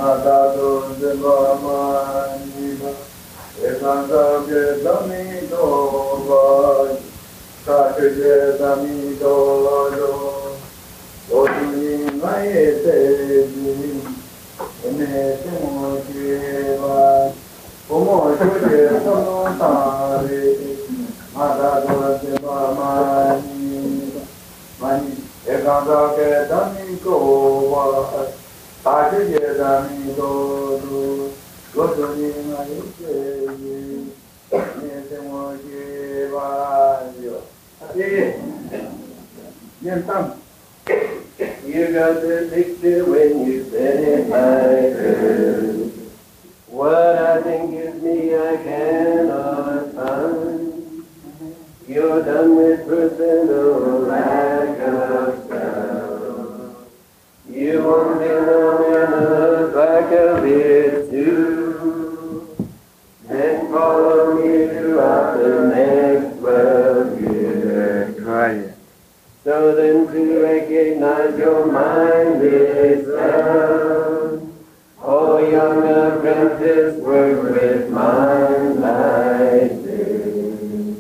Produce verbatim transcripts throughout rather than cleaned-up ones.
Adado Zebamaniba, Ekanda Gedamido, Sake Gedamido, Oduni Maete, Enete Mojiva, Omo Joje Sonotare, Adado Zebamaniba, Mani, Ekanda Gedamido, Sake Gedamido, Oduni Maete, Enete Mojiva, Yentam. You got the picture when you said it like this. What I think is me I cannot find. You're done with personal lack of style. You won't be long in the back of it too. Then follow me throughout the next twelve years. Right. So then to recognize your mind is sound. Oh, young apprentice, work with mind like this.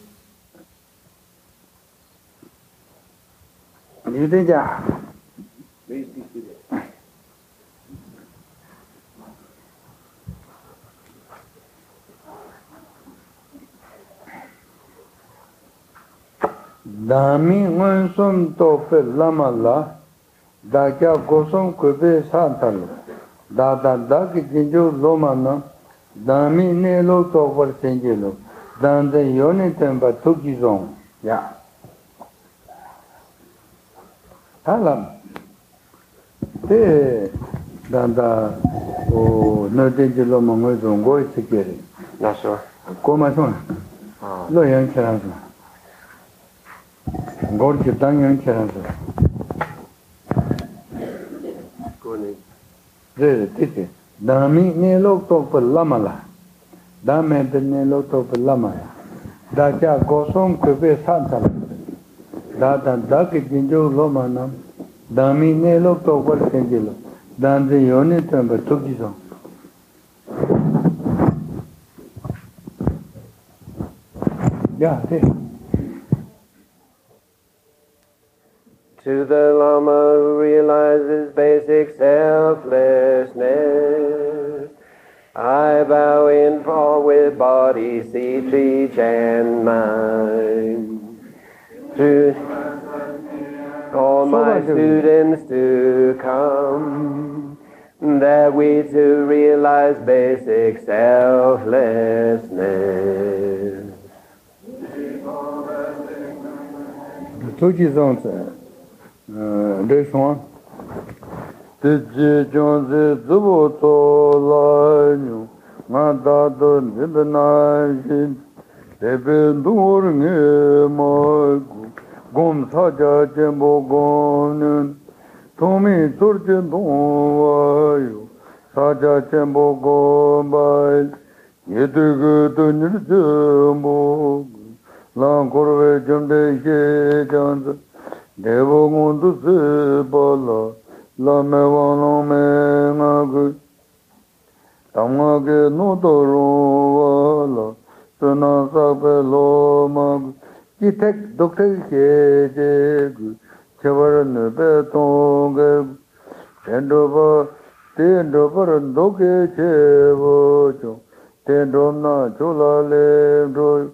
You did that. Please be seated. Dami Wansum Tope Lamala, Daka Gosum Kube Santalo, Dada Daki Jinjo Lomana, Dami Nelo Toper Sangelo, Dan the Yonitemba Tukizon, ya. Talam. Te Danda o Nodingelo Mongo Goy Sikiri. Yes, sir. Comason. Loyan Charanzo. Gord ke dangan charanzo. Kuni. Re tite. Dami ne lok to per lamala. Dame de ne lok to per lamaya. Da cha gosong ke be santa. Da da da ke jinjo lomana. Dami ne lok to per senjelo. Dan de yone temba tukizo. Ya, sí. To the Lama who realizes basic selflessness, I bow in fall with body, speech, and mind. To all my students to come, that we to realize basic selflessness. The Tukizon. This one. The Jones Zubo Line, Madado Nibinajin, they've been doing my Gom Saja Jembogon, Tommy Turjan Dovayo, Saja Jembogon by Yedugu Nirjumbo, Langorve Jumde Jans. Devo mundu se bala, la me vano me nagu, tamage no doro wala, suna sabe lo magu, kitek dokte ke jegu, chevara ne betonge, tendo ba, tendo par doke chevo cho, tendo na chola le do.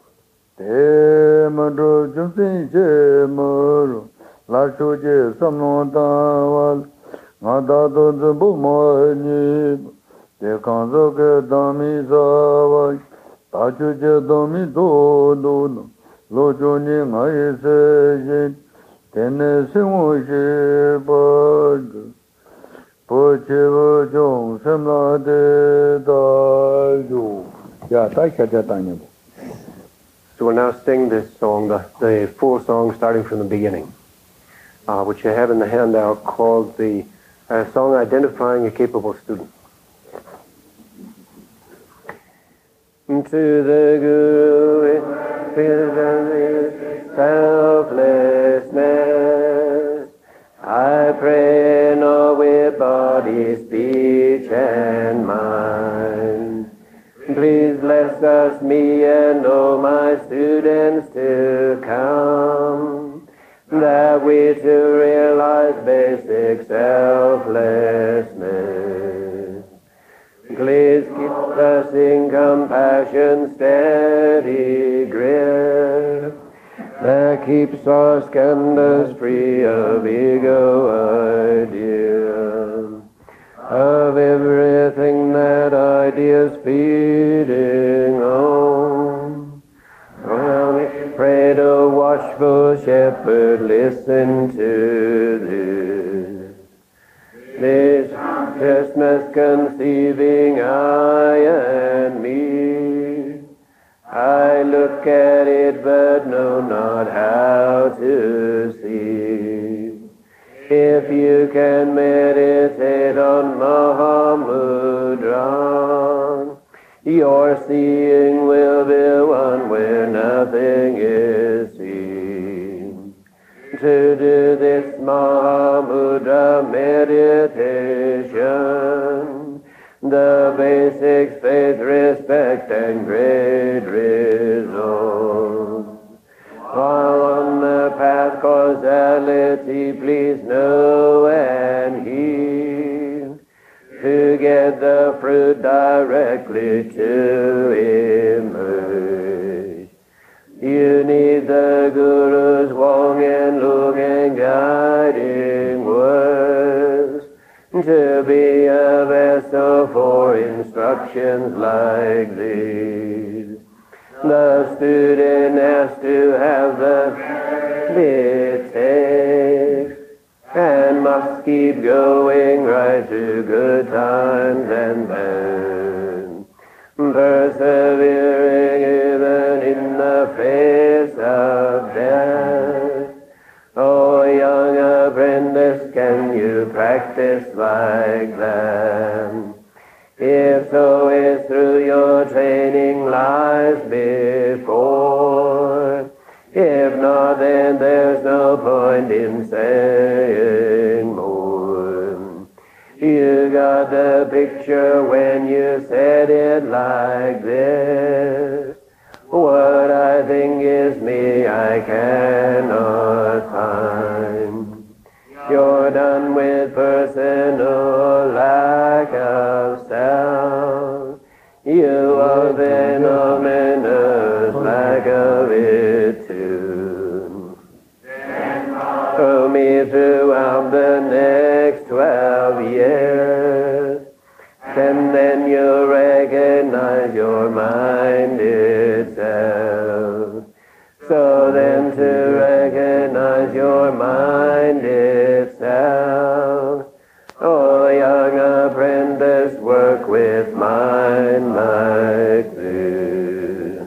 Temado Junsin Jemoro, Lashoje Samnotaval, Nadado Zambumani, the Kanzoke Dami Zavai, Tachuje Domi Dodo, Lojoni Maise, Tennessee Bud, Pochevo Jong Semlade Dayo. Yeah, Taika. So we'll now sing this song, the, the full song starting from the beginning, uh, which you have in the handout called the uh, Song Identifying a Capable Student. To the Guru, selflessness, I pray not with body body, speech, and mind. Please bless us, me and all my students to come, that we to realize basic selflessness. Please keep us in compassion, steady grip, that keeps our skandhas free of ego idea, of everything that idea's feeding on. Well, we pray to watchful shepherd, listen to this. This consciousness conceiving I and me. I look at it but know not how to see. If you can meditate on Mahamudra, your seeing will be one where nothing is seen. To do this Mahamudra meditation, the basics, faith, respect, and great resolve. While on the path causality, please know and heed, to get the fruit directly to emerge. You need the Guru's Wong and Lung and guiding words, to be a vessel for instructions like these. The student has to have the it takes, and must keep going right through good times and bad, persevering even in the face of death. Oh, young apprentice, can you practice like that? If so, it's through your training lies before. If not, then there's no point in saying more. You got the picture when you said it like this. What I think is me, I cannot find. You're done with personal lack of self. You are venomous lack of it too. Follow me throughout the next twelve years, and then you'll recognize your mind itself. So then to recognize your mind itself, oh young apprentice, work with mind like this.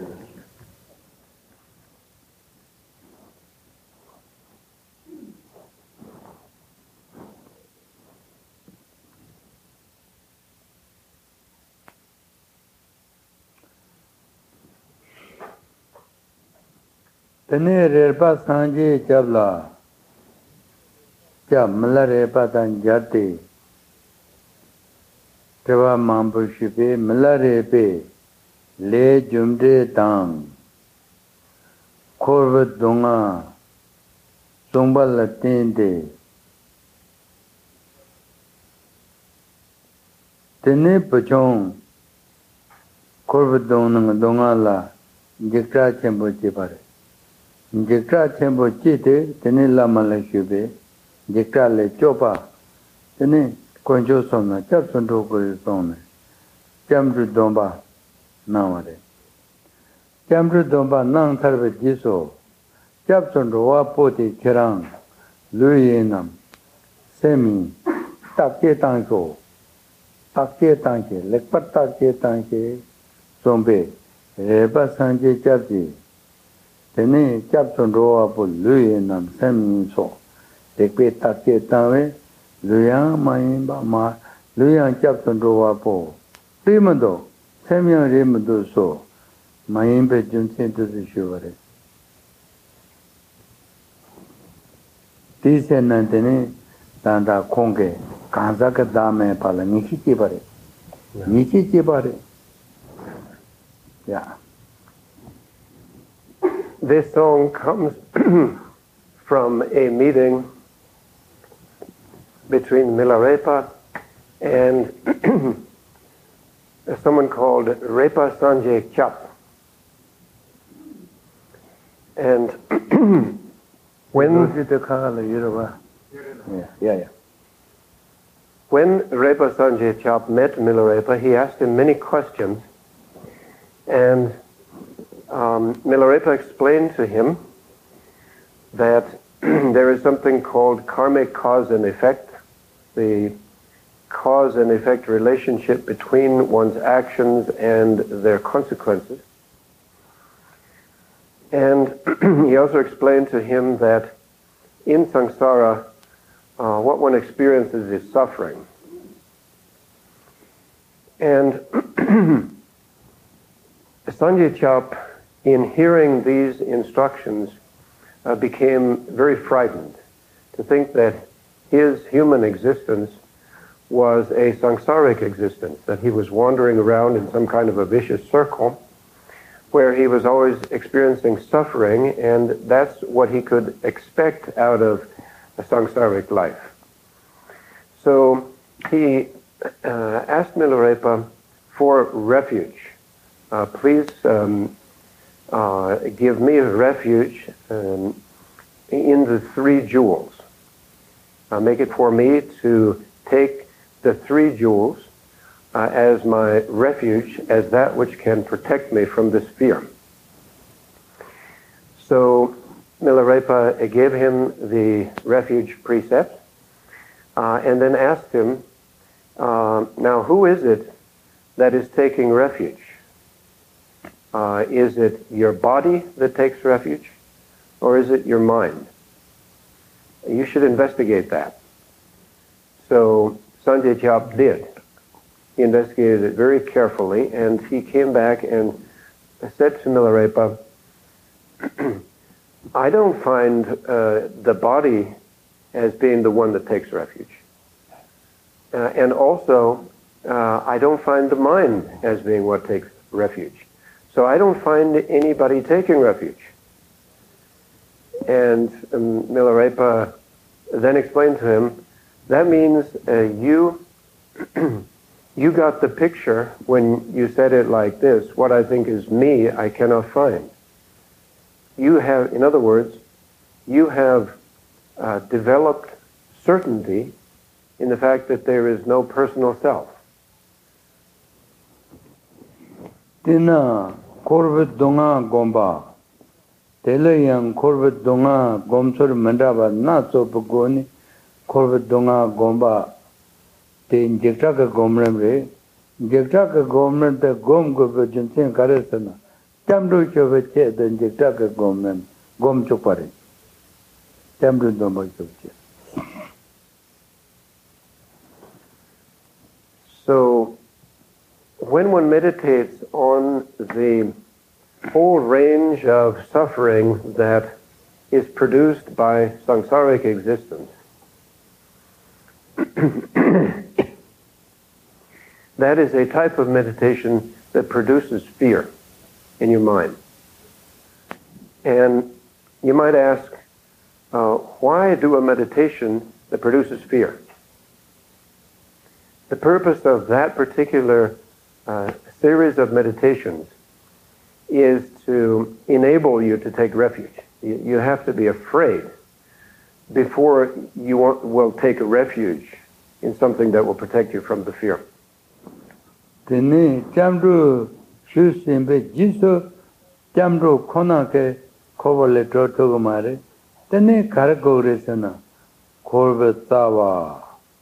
Tene rerpa sanje chabla, chab mala repa tan jati, trava mampushipe mala repe, le jumde tang, korvat dunga, sumba latinde. Tene pachong, korvat dunga la, jikra chenpo chepare. Jikra chenpo chete, tene lama la shube, jikra le chopa, tene koncho somna, chab sonto kore somna, chamru domba namare. Chamru domba nang tharva jiso, chab sonto wa poti kirang, luye nam, semi, takye tangko, takye tangke, lekpat takye tangke, sombe, reba sanje chabji, tene chab sonto wa po luye nam, semi so, lekpe takye tangwe, luyang mayimba ma, luyang chab sonto wa po, rimado, semyang rimado so, mayimbe junsen tuzi shivare. Tise nantene, tanda kongke, Kanzaka Dame Pala, Niki Chibare. Niki Chibare. Yeah. This song comes from a meeting between Milarepa and someone called Repa Sanjay Chap. And when yeah, yeah, yeah. When Repa Sanjay Chap met Milarepa, he asked him many questions, and um, Milarepa explained to him that there is something called karmic cause and effect, the cause and effect relationship between one's actions and their consequences. And he also explained to him that in samsara, uh, what one experiences is suffering. And Sanjay Chap, in hearing these instructions, uh, became very frightened to think that his human existence was a samsaric existence, that he was wandering around in some kind of a vicious circle where he was always experiencing suffering, and that's what he could expect out of a samsaric life. So he uh, asked Milarepa for refuge. Uh, please um, uh, give me a refuge um, in the three jewels. Uh, make it for me to take the three jewels uh, as my refuge, as that which can protect me from this fear. So Milarepa gave him the refuge precept uh, and then asked him, uh, now who is it that is taking refuge? Uh, is it your body that takes refuge, or is it your mind? You should investigate that. So Sanjay Chap did. He investigated it very carefully, and he came back and said to Milarepa, I don't find uh, the body as being the one that takes refuge. Uh, and also, uh, I don't find the mind as being what takes refuge. So I don't find anybody taking refuge. And um, Milarepa then explained to him, that means uh, you you got the picture when you said it like this, what I think is me, I cannot find. You have, in other words, you have uh, developed certainty in the fact that there is no personal self. Tina korvet donga gomba, telayang korvet donga gomsor mandaba na so pugoni korvet donga gomba, te injectaka gomrem re, injectaka gomrem te gom gobe jinsen karesana, tamru chove che the injectaka gomrem gom chopare, tamru domba chove. So, when one meditates on the whole range of suffering that is produced by samsaric existence, that is a type of meditation that produces fear in your mind. And you might ask, uh, why do a meditation that produces fear? The purpose of that particular uh, series of meditations is to enable you to take refuge. You, you have to be afraid before you want, will take a refuge in something that will protect you from the fear. Tene chamru shusimbe jiso chamru konake kovale trotogomare tene karagoresana korbe tawa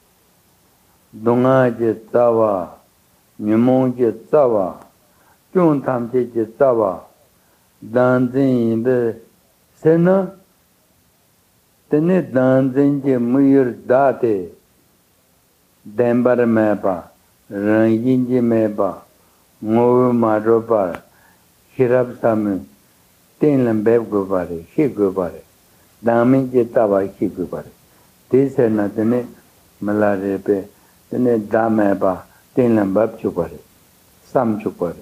donga je tawa nyumong je tawa kyun tamje je tawa danzin be sena tene danzin je muyur date dembar mepa rangin je mepa ngov maropa hirab sam ten lambeb go bare hi go bare damin je tawa hi go bare this na tene Malarepe, then a dameba, Tinlam Babchupari, Sam Chupari.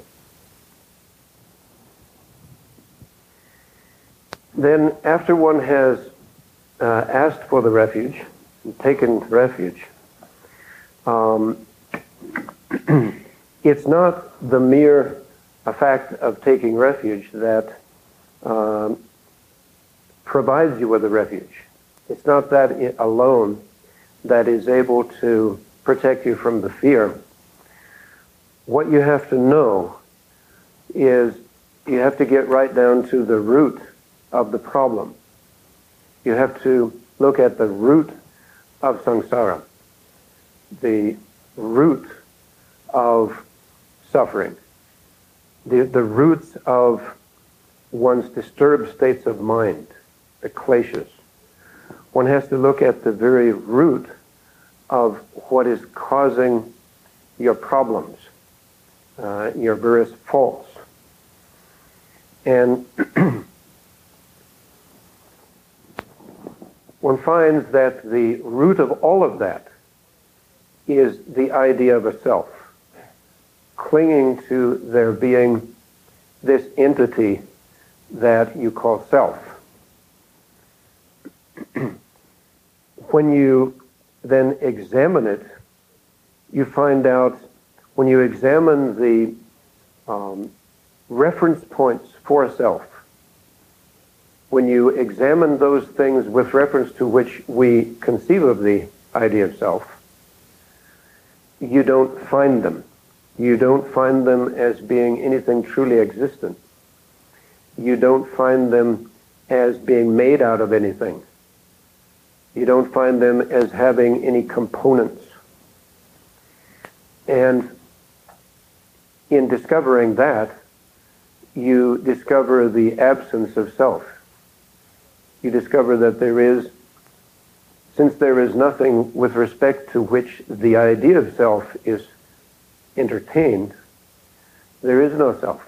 Then, after one has uh, asked for the refuge, taken refuge, um, it's not the mere uh, fact of taking refuge that um, provides you with a refuge. It's not that it alone that is able to protect you from the fear. What you have to know is you have to get right down to the root of the problem. You have to look at the root of samsara, the root of suffering, the, the roots of one's disturbed states of mind, the kleshas. One has to look at the very root of what is causing your problems, uh, your various faults. And one finds that the root of all of that is the idea of a self, clinging to there being this entity that you call self. When you then examine it, you find out, when you examine the um, reference points for a self, when you examine those things with reference to which we conceive of the idea of self, you don't find them. You don't find them as being anything truly existent. You don't find them as being made out of anything. You don't find them as having any components. And in discovering that, you discover the absence of self. You discover that there is, since there is nothing with respect to which the idea of self is entertained, there is no self.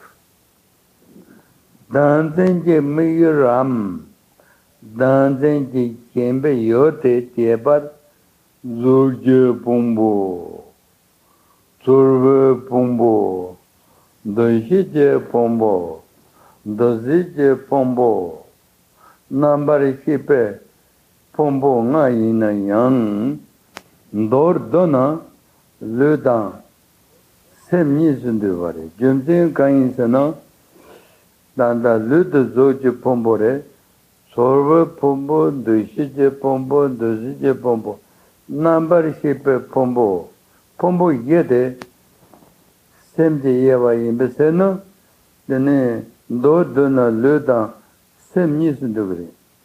Danzenje miram, danzenje kembe yote tebar, zurje pumbo, zurve pumbo, doshije pumbo, dozije pumbo, nambari kipe pumbo nga ina yang, dor dona ludan, semni zunduvari, jumzen kayinsana, danda luda zoje pombore, sorve pombo, doshije pombo, dozije pombo, nambari kipe pombo, pombo yede, semje yewa imbeseno, dene dor dona ludan, semni zunduvari.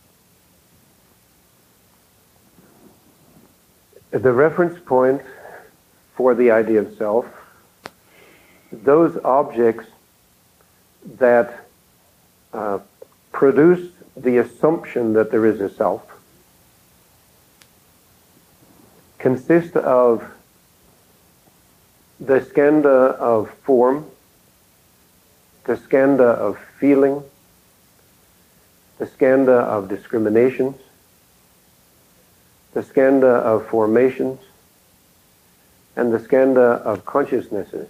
The reference point for the idea of self, those objects that uh, produce the assumption that there is a self, consist of the skandha of form, the skandha of feeling, the skandha of discriminations, the skandha of formations, and the skandha of consciousnesses.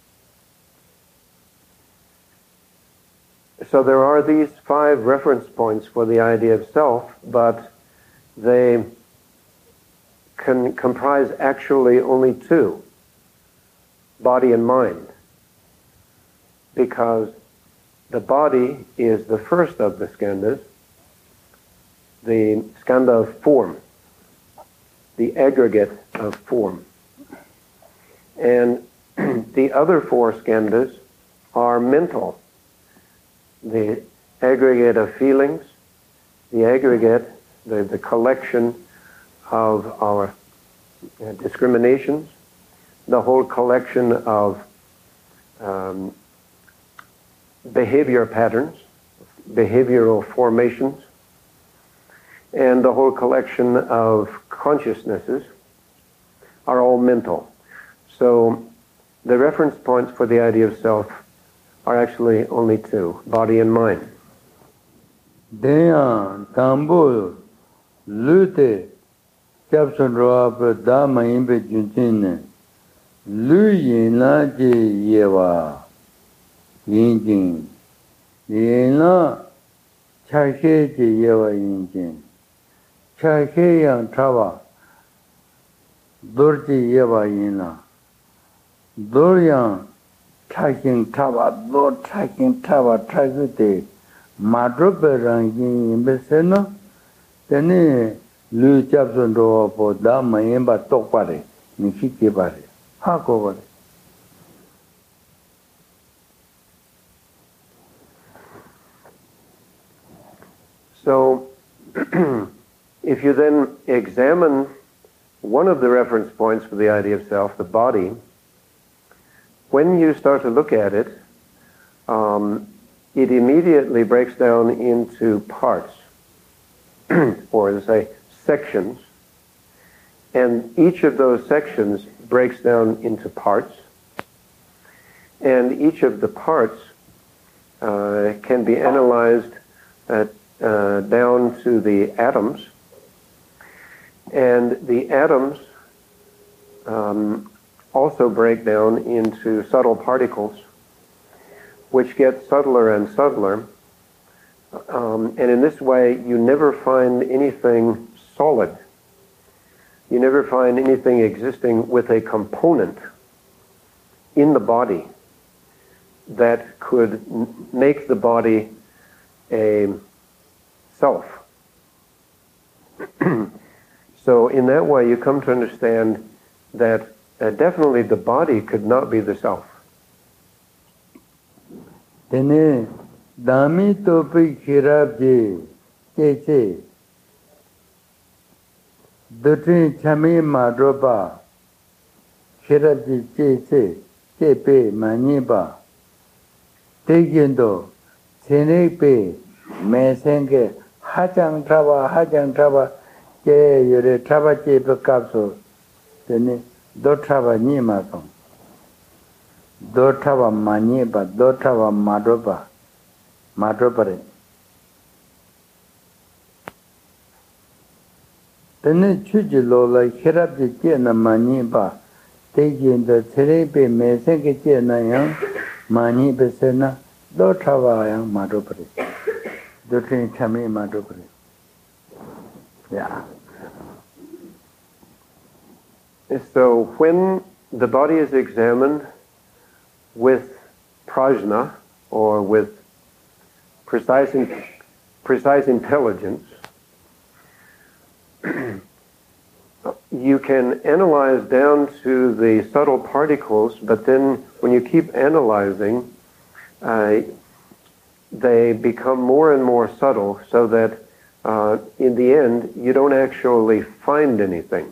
So there are these five reference points for the idea of self, but they can comprise actually only two, body and mind, because the body is the first of the skandhas, the skandha of form, the aggregate of form. And the other four skandhas are mental, the aggregate of feelings, the aggregate, the, the collection of our uh, discriminations, the whole collection of um, behavior patterns, behavioral formations, and the whole collection of consciousnesses are all mental. So the reference points for the idea of self are actually only two, body and mind. Deyan, tambo, lute, Japson Roa Da Maimbe Juntin Lu Yin La Ji Yewa Yin Jin Yin La Cha She Ji Yewa Yin Jin Cha She Yang Trawa Dur Ji Yewa Yin La Dur Yang Tracking Trawa Dur Tracking Trawa Tracking Madruba Rangin Beseno Then Lu Japson Roa Po Da Maimba Tokpare Niki Bare Hako Bare. So, if you then examine one of the reference points for the idea of self, the body, when you start to look at it, um, it immediately breaks down into parts, or as I say, sections, and each of those sections breaks down into parts, and each of the parts uh, can be analyzed at Uh, down to the atoms, and the atoms um, also break down into subtle particles, which get subtler and subtler, um, and in this way you never find anything solid. You never find anything existing with a component in the body that could n- make the body a self. So in that way you come to understand that uh, definitely the body could not be the self. Tene dami topi khirabji cheche dutri chami madroba khirabji cheche chepe maniba tegendo chenepe mesenge hajang traba hajang traba ke yore traba che bekapso tene do traba ni ma song do traba mani ba do traba madroba madrobare tene chuji lo la khirab je che na mani ba te jin de tere pe mesenge che na yang mani be se na do traba yang madrobare do train chami madrobare. Yeah. So when the body is examined with prajna, or with precise, in, precise intelligence, you can analyze down to the subtle particles, but then when you keep analyzing, uh, they become more and more subtle, so that uh, in the end you don't actually find anything.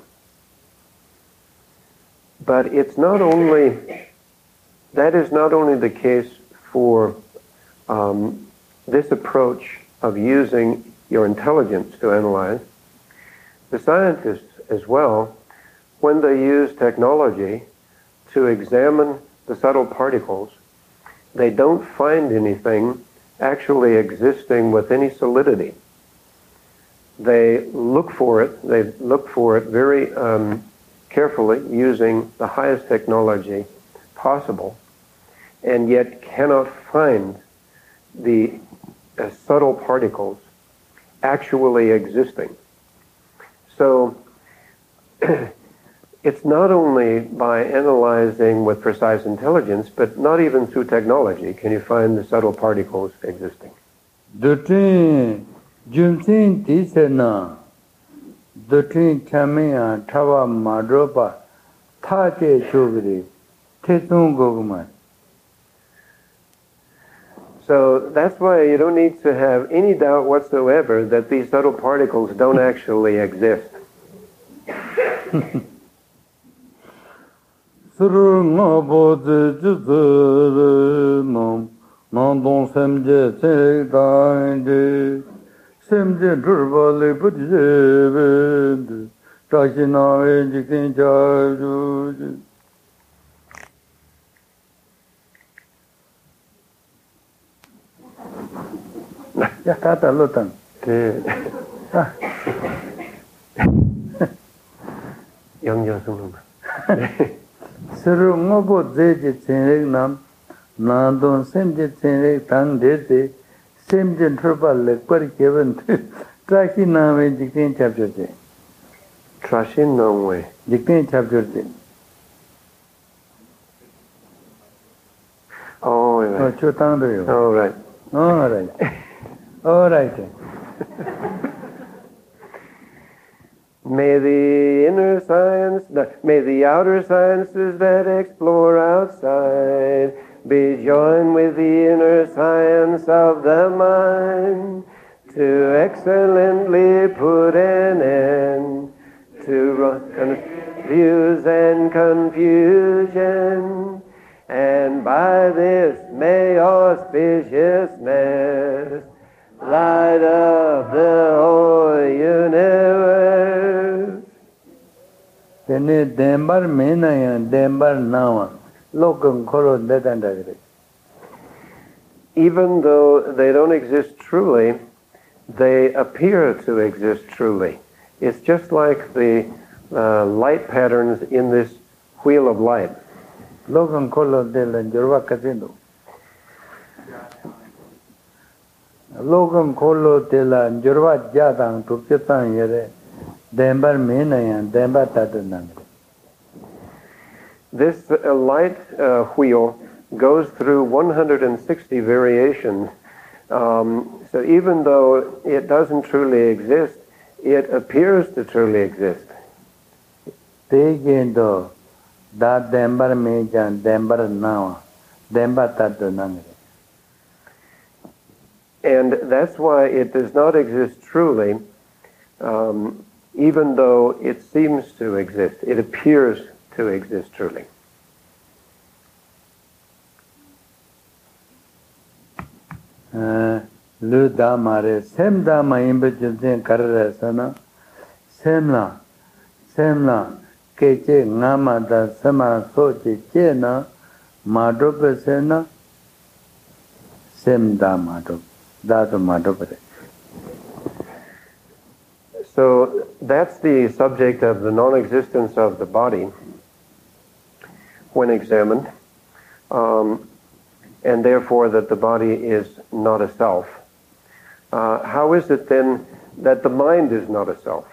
But it's not only, that is not only the case for um, this approach of using your intelligence to analyze. The scientists as well, when they use technology to examine the subtle particles, they don't find anything actually existing with any solidity. They look for it, they look for it very um, carefully using the highest technology possible, and yet cannot find the uh, subtle particles actually existing. So it's not only by analyzing with precise intelligence, but not even through technology can you find the subtle particles existing. Dutin jumtin disena dutin chamia tawa madroba taje chogri tetun gogman. So that's why you don't need to have any doubt whatsoever that these subtle particles don't actually exist. Suru ngabo de de nom non don semje se dande semje durbale budje tajina ejikin jaju. Ya kata lutan. 영영 승놈. 서로 뭐고 제지 진행남 나돈 샘지 진행 당대지 샘진 트벌레 거리게번 트라키 나메 직진 잡죠지. Trashin nomwe. 직진 잡죠지. Oh, right. 어, 저 당도요. Oh, right. All right. All right. May the inner science, may the outer sciences that explore outside be joined with the inner science of the mind to excellently put an end to confuse and confusion, and by this may auspiciousness light up the whole universe. Tene dembar menaya dembar nawa lokam kholo dedandagre. Even though they don't exist truly, they appear to exist truly. It's just like the uh, light patterns in this wheel of light. Lokam kholo delan jorwa kasindo. Lokam kholo delan jorwa jadang tupchetan yere dembar menaya dembar tadanang. This uh, light uh, wheel goes through one hundred sixty variations. Um, so even though it doesn't truly exist, it appears to truly exist. Tegendo da dembar mejan dembar nawa dembar tadanang. And that's why it does not exist truly, um, even though it seems to exist. It appears to exist truly. Lu da mare sem da ma imbe jin karre sana semla semla keche ngama da sama soche chena mado pesena sem da mado da to mado pere. So that's the subject of the non-existence of the body when examined, um, and therefore that the body is not a self. Uh, how is it then that the mind is not a self?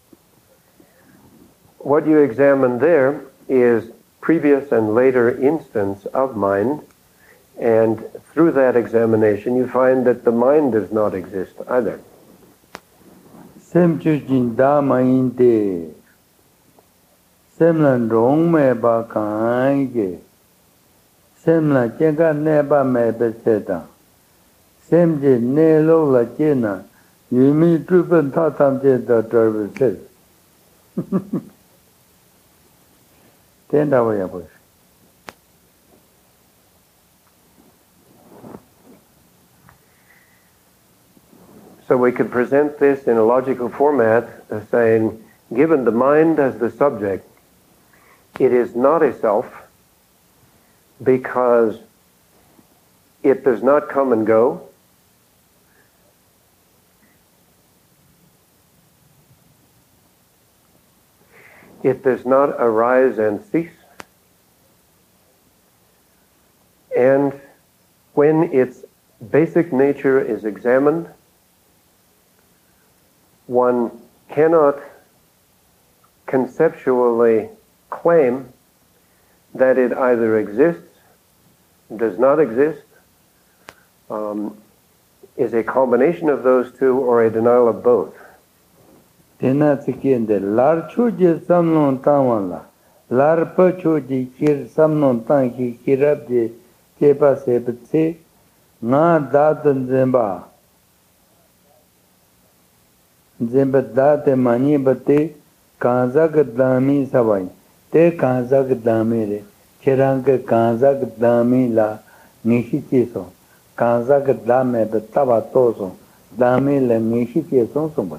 What you examine there is previous and later instance of mind, and through that examination you find that the mind does not exist either. Sem chujin da ma inde semlan rong me ba kan ge semla chenga ne ba me be seta sem je ne lo la chena yumi trupen tha tham je da dar se ten da wa ya bo. So we could present this in a logical format as saying, given the mind as the subject, it is not a self because it does not come and go. It does not arise and cease. And when its basic nature is examined, one cannot conceptually claim that it either exists, does not exist, um, is a combination of those two, or a denial of both. Tena tikende lar chuje samnon tawala lar pa chuje kir samnon tan ki kirab je kepa sebtse na dadan zemba zemba date mani bate kanzak dami savai te kanzak dami re chirang kanzak dami la nishi cheso kanzak dame be taba toso dami la nishi cheso somba.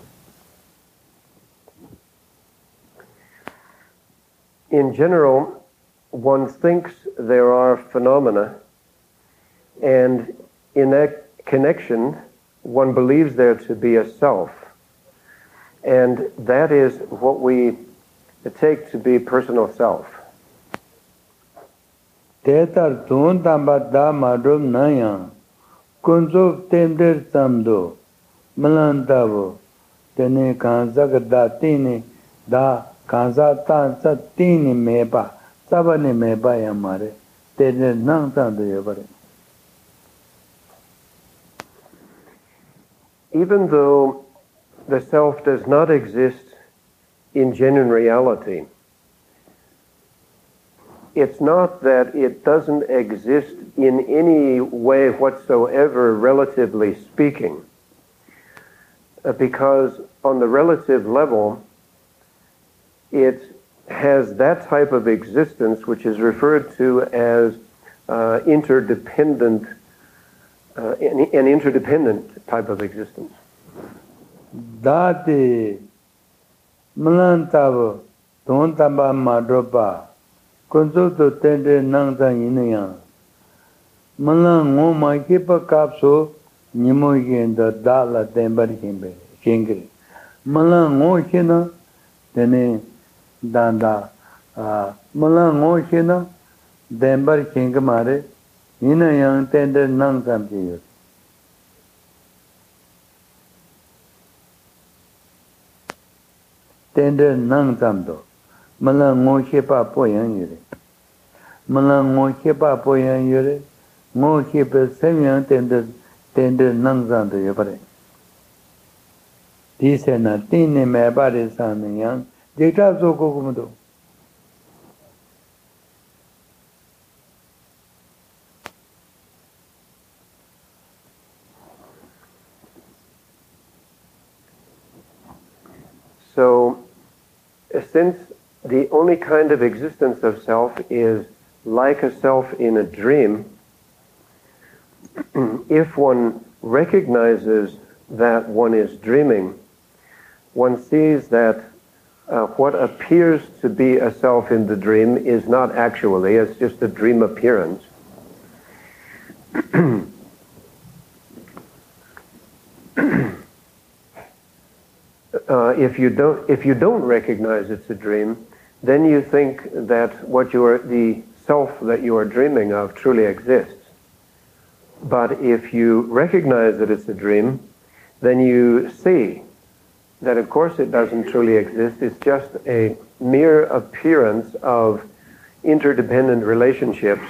In general, one thinks there are phenomena, and in that connection, one believes there to be a self. And that is what we take to be personal self. Tetar tun tamba da madrum nayang kunzuk tender tamdo malantavo tene kanzak da tini da kanza tan sa tini meba sabane meba yamare tene nang tando yabare. Even though the self does not exist in genuine reality, it's not that it doesn't exist in any way whatsoever, relatively speaking, uh, because on the relative level, it has that type of existence which is referred to as uh, interdependent, uh, an, an interdependent type of existence. Dati malantavo tun tamba madropa kunzuk to tender nang tan yinayang malang ngoma kipa kapso nimo yendo dala tembar himbe kingri malang ngo hina tene danda malang ngo hina tembar king mare yinayang tender nang tan piyo tender nang tan do malang ngo kipa poyang yure malang ngo kipa poyang yure ngo kipa semyang tender tender nang zan do yore dise na tine me bare san yang dita zo ko kum do So, since the only kind of existence of self is like a self in a dream, if one recognizes that one is dreaming, one sees that uh, what appears to be a self in the dream is not actually, it's just a dream appearance. Uh, if you don't, if you don't recognize it's a dream, then you think that what you are, the self that you are dreaming of, truly exists. But if you recognize that it's a dream, then you see that, of course, it doesn't truly exist. It's just a mere appearance of interdependent relationships,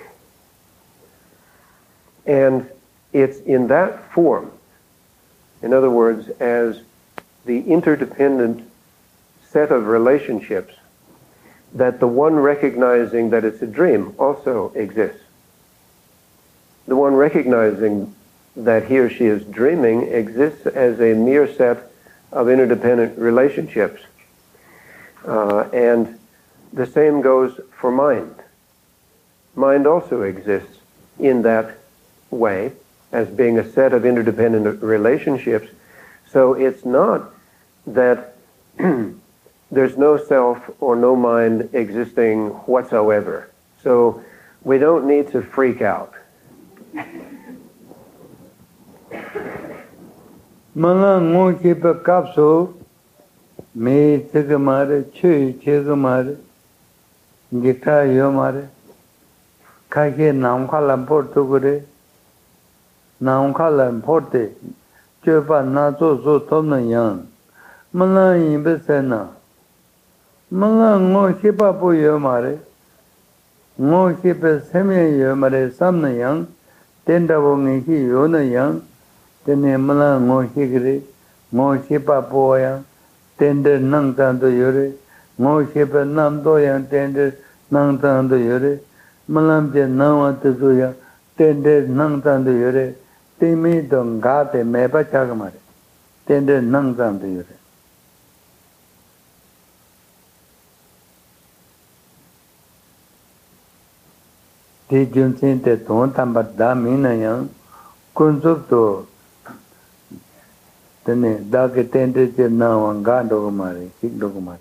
and it's in that form. In other words, as the interdependent set of relationships, that the one recognizing that it's a dream also exists. The one recognizing that he or she is dreaming exists as a mere set of interdependent relationships. Uh, and the same goes for mind. Mind also exists in that way, as being a set of interdependent relationships. So it's not that there's no self or no mind existing whatsoever. So we don't need to freak out. Mala ngo kipa kapso me tigamare chui tigamare gita yomare kake naam khala porto gore naam khala porte chopa na zo zo tomna yang mala imbe sena mala ngo kipa po yomare ngo kipa semye yomare samna yang tenda wo ngi yona yang tene mala ngo higre ngo kipa po yang tender nang tan do yore ngo kipa nam do yang tender nang tan do yore malam je nawa te do ya tender nang tan do yore timi do ga te me pa cha mare tender nang tan do yore ti jun sin te ton tam ba da mi na yang kun sup to tene da ke tender je nawa ga do mare sik do mare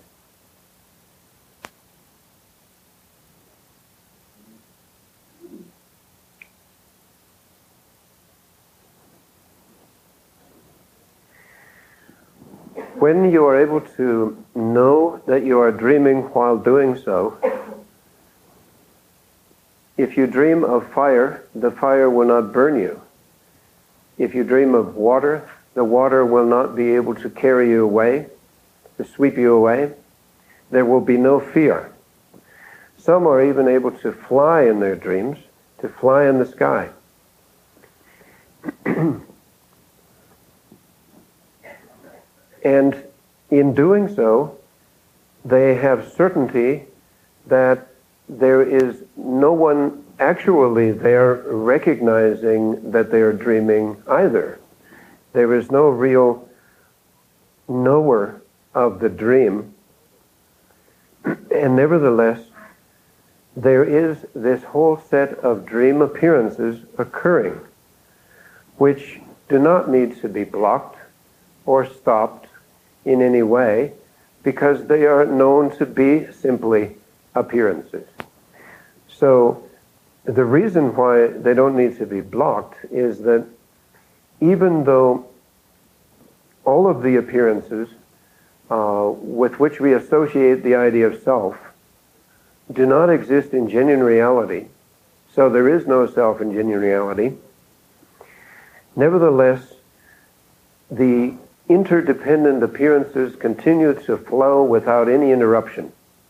When you are able to know that you are dreaming while doing so, if you dream of fire, the fire will not burn you. If you dream of water, the water will not be able to carry you away, to sweep you away. There will be no fear. Some are even able to fly in their dreams, to fly in the sky. And in doing so, they have certainty that there is no one actually there recognizing that they are dreaming either. There is no real knower of the dream. And nevertheless, there is this whole set of dream appearances occurring, which do not need to be blocked or stopped in any way, because they are known to be simply appearances. So the reason why they don't need to be blocked is that even though all of the appearances uh, with which we associate the idea of self do not exist in genuine reality, so there is no self in genuine reality, nevertheless, the interdependent appearances continue to flow without any interruption.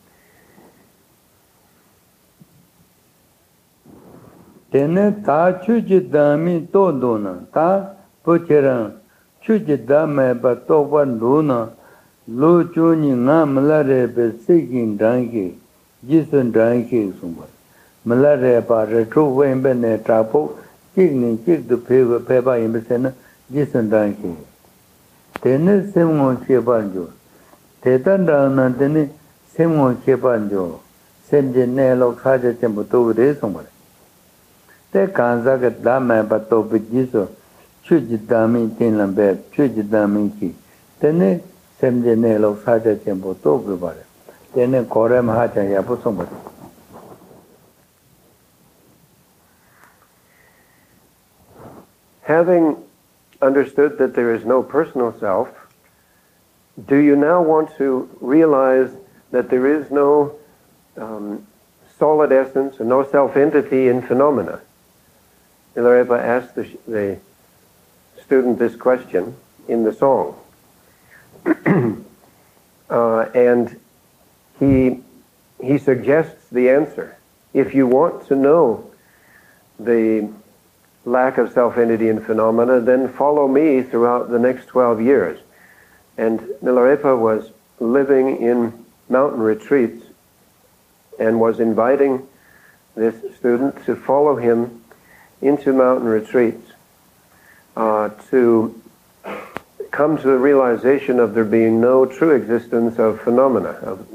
Tene ta chujidami to dona, ta pucheran, chujidame ba to wan dona, lo chuni nga malare be seeking danki, jison danki sumba. Malare ba retro wembe ne trapo, kigni kig the peva peba imbesena, jison danki. Tene semon chebanjo, tetandana tene semon chebanjo, semje ne lo kaja chembo to re sumba. Te kanza ke dame bato pijiso chujidami tinlambe chujidami ki tene semje ne lo saja chembo to gubare tene kore mahacha yapu sombat. Having understood that there is no personal self, do you now want to realize that there is no um, solid essence or no self-entity in phenomena? Milarepa asked the, the student this question in the song. uh, and he, he suggests the answer. If you want to know the lack of self-entity in phenomena, then follow me throughout the next twelve years. And Milarepa was living in mountain retreats and was inviting this student to follow him into mountain retreats uh, to come to the realization of there being no true existence of phenomena, of,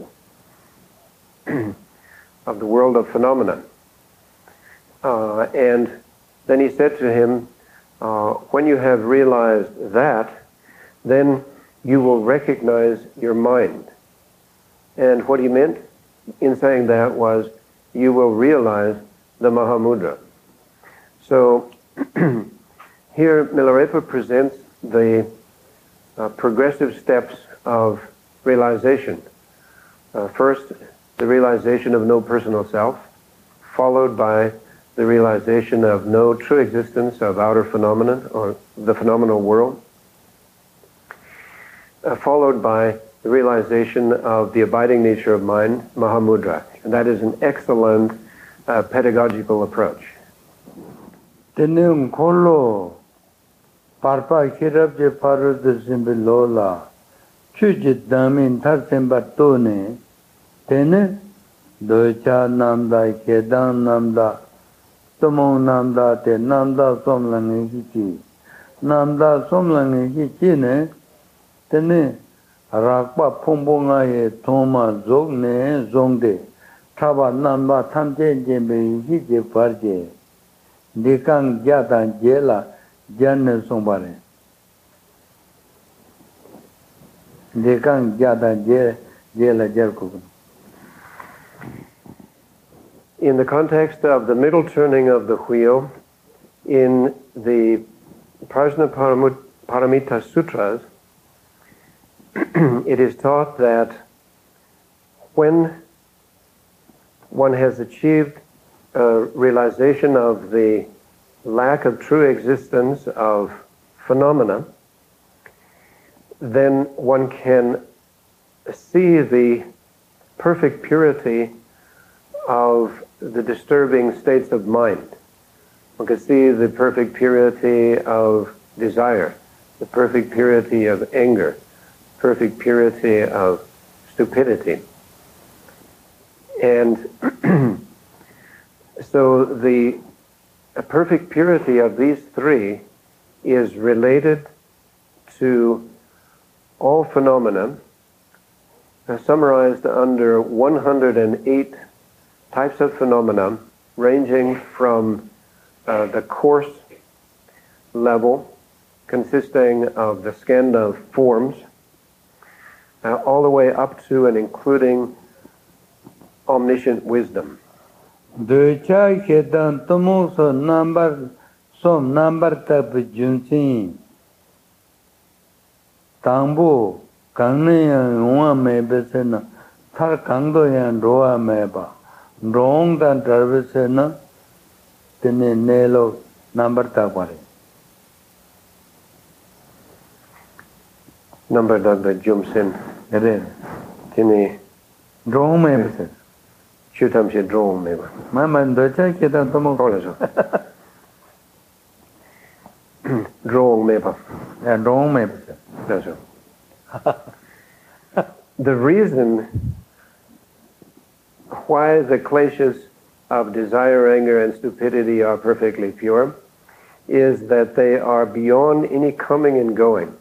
of the world of phenomena. Uh, and then he said to him, uh, when you have realized that, then you will recognize your mind. And what he meant in saying that was, you will realize the Mahamudra. So here Milarepa presents the uh, progressive steps of realization. Uh, first, the realization of no personal self, followed by the realization of no true existence of outer phenomena or the phenomenal world, uh, followed by the realization of the abiding nature of mind, Mahamudra. And that is an excellent uh, pedagogical approach. Tene kolo parpa kirab je paru de simbe lola chujit damin tar semba tone tene docha namda kedan namda tomo namda te namda somlange ki namda somlange ki ne tene rakpa phombonga ye thoma zog ne zongde thaba namba thamje jembe ki je parje Dekang jatan jela janne sombare. Dekang jatan jela jelkukun. In the context of the middle turning of the wheel, in the Prajna Paramita Sutras, it is taught that when one has achieved a realization of the lack of true existence of phenomena, then one can see the perfect purity of the disturbing states of mind. One can see the perfect purity of desire, the perfect purity of anger, perfect purity of stupidity. And so the perfect purity of these three is related to all phenomena, uh, summarized under one hundred eight types of phenomena, ranging from uh, the coarse level, consisting of the skanda of forms, uh, all the way up to and including omniscient wisdom. Döcha ketan tomo so number som number tap junsin tangbo kangne yang wa me besena thar kangdo yang roa me ba rong dan darbesena tene nelo number tap pare number da jumsin ere tene rong me besena chutam she drone me ba mama döcha ketan tomo so drone me ba ya rong me besena that's so the reason why the kleshas of desire, anger, and stupidity are perfectly pure is that they are beyond any coming and going.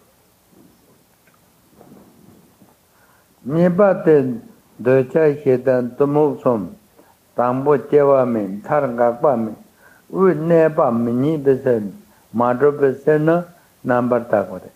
Nibate the Chahidan Tomosom, Tambo Chewamin, Tarangapami, we never mini besen, Madro Besena, number Takore.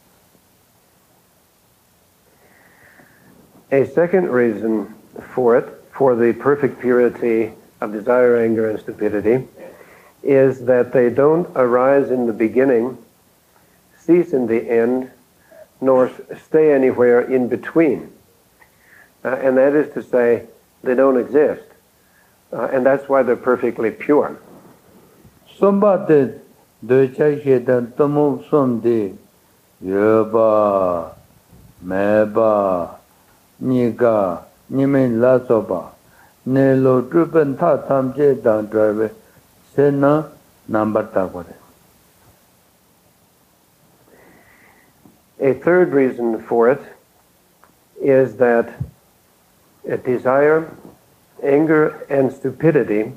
A second reason for it, for the perfect purity of desire, anger, and stupidity, is that they don't arise in the beginning, cease in the end, nor stay anywhere in between. Uh, and that is to say, they don't exist. Uh, and that's why they're perfectly pure. Somebody, the Chahidan Tomosom de Yoba, Meba, Niga, Nimin Lasoba, Nelo Drupen Tatamje down driver, Sena, number Takore. A third reason for it is that a desire, anger, and stupidity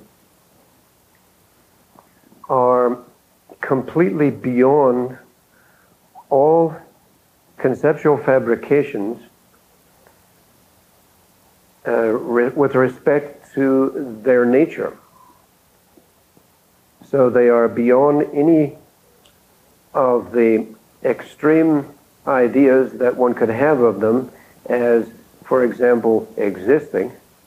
are completely beyond all conceptual fabrications uh, re- with respect to their nature. So they are beyond any of the extreme ideas that one could have of them as, for example, existing,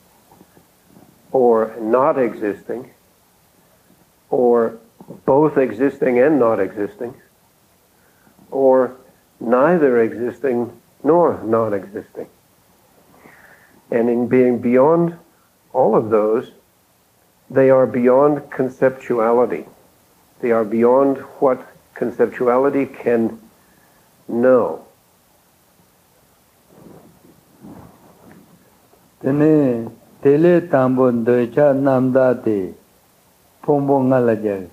or not existing, or both existing and not existing, or neither existing nor not existing. And in being beyond all of those, they are beyond conceptuality. They are beyond what conceptuality can know. Tene tele tambon decha namda te pombo ngalaja.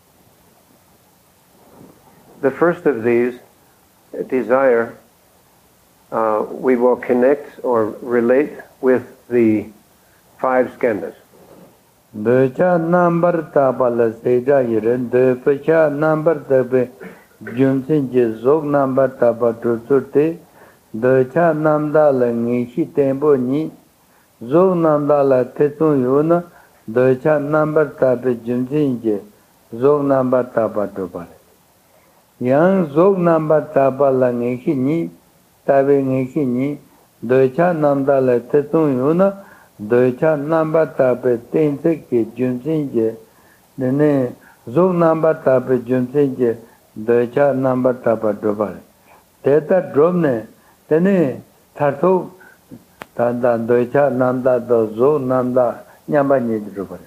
The first of these, desire, uh, we will connect or relate with the five skandhas. Decha number tabala seda yiren de pecha number tabe jumsin je zog number taba tusurte decha namda la ngishi tembo ni zog namda la tetun yuna decha number tabe jumsin je zog number taba tubare. Yang zog number taba la ngishi ni tabe ngishi ni decha namda la tetun yuna Decha number tape tense ke junsinje nene zog number tape junsinje decha number tapa dobare teta drobne Then Tartu Tanda Doicha Nanda Dozo Nanda Nyambani Drupari.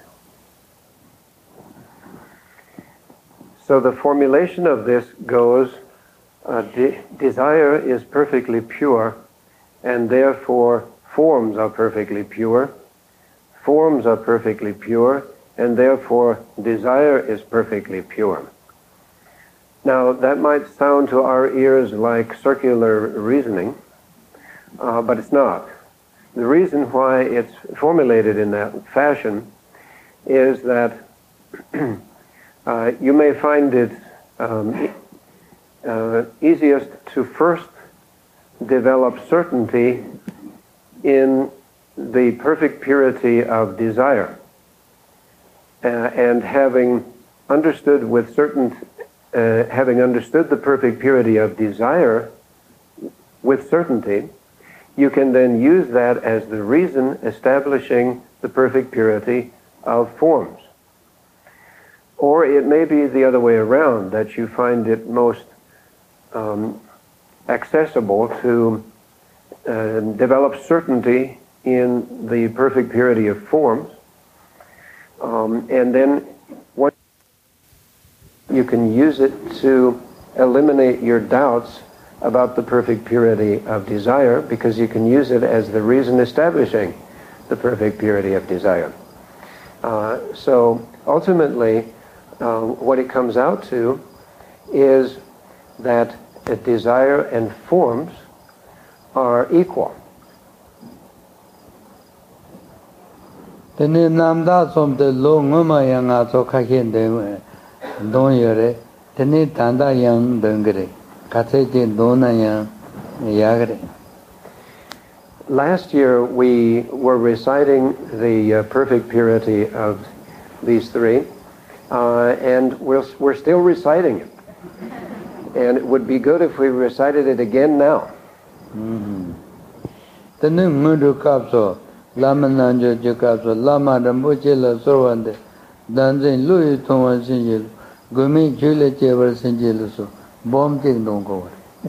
So the formulation of this goes, uh, de- desire is perfectly pure, and therefore forms are perfectly pure. Forms are perfectly pure, and therefore desire is perfectly pure. Now, that might sound to our ears like circular reasoning, uh, but it's not. The reason why it's formulated in that fashion is that uh, you may find it um, uh, easiest to first develop certainty in the perfect purity of desire. Uh, and having understood with certain Uh, having understood the perfect purity of desire with certainty, you can then use that as the reason establishing the perfect purity of forms. Or it may be the other way around, that you find it most um, accessible to uh, develop certainty in the perfect purity of forms, um, and then what you can use it to eliminate your doubts about the perfect purity of desire, because you can use it as the reason establishing the perfect purity of desire. Uh, so ultimately, uh, what it comes out to is that a desire and forms are equal. Tene namda somte lo ngoma yang aso kakhen de don yore tene tanda yang dengre katse je dona yang yagre. Last year we were reciting the uh, perfect purity of these three, uh, and we're, we're still reciting it. And it would be good if we recited it again now. Tene mundu kapso lama nanjo je kapso lama rambo che la sorwande danzen lu yu tongwa sinjil gumi chule chebar sinjil so bom jing dong ko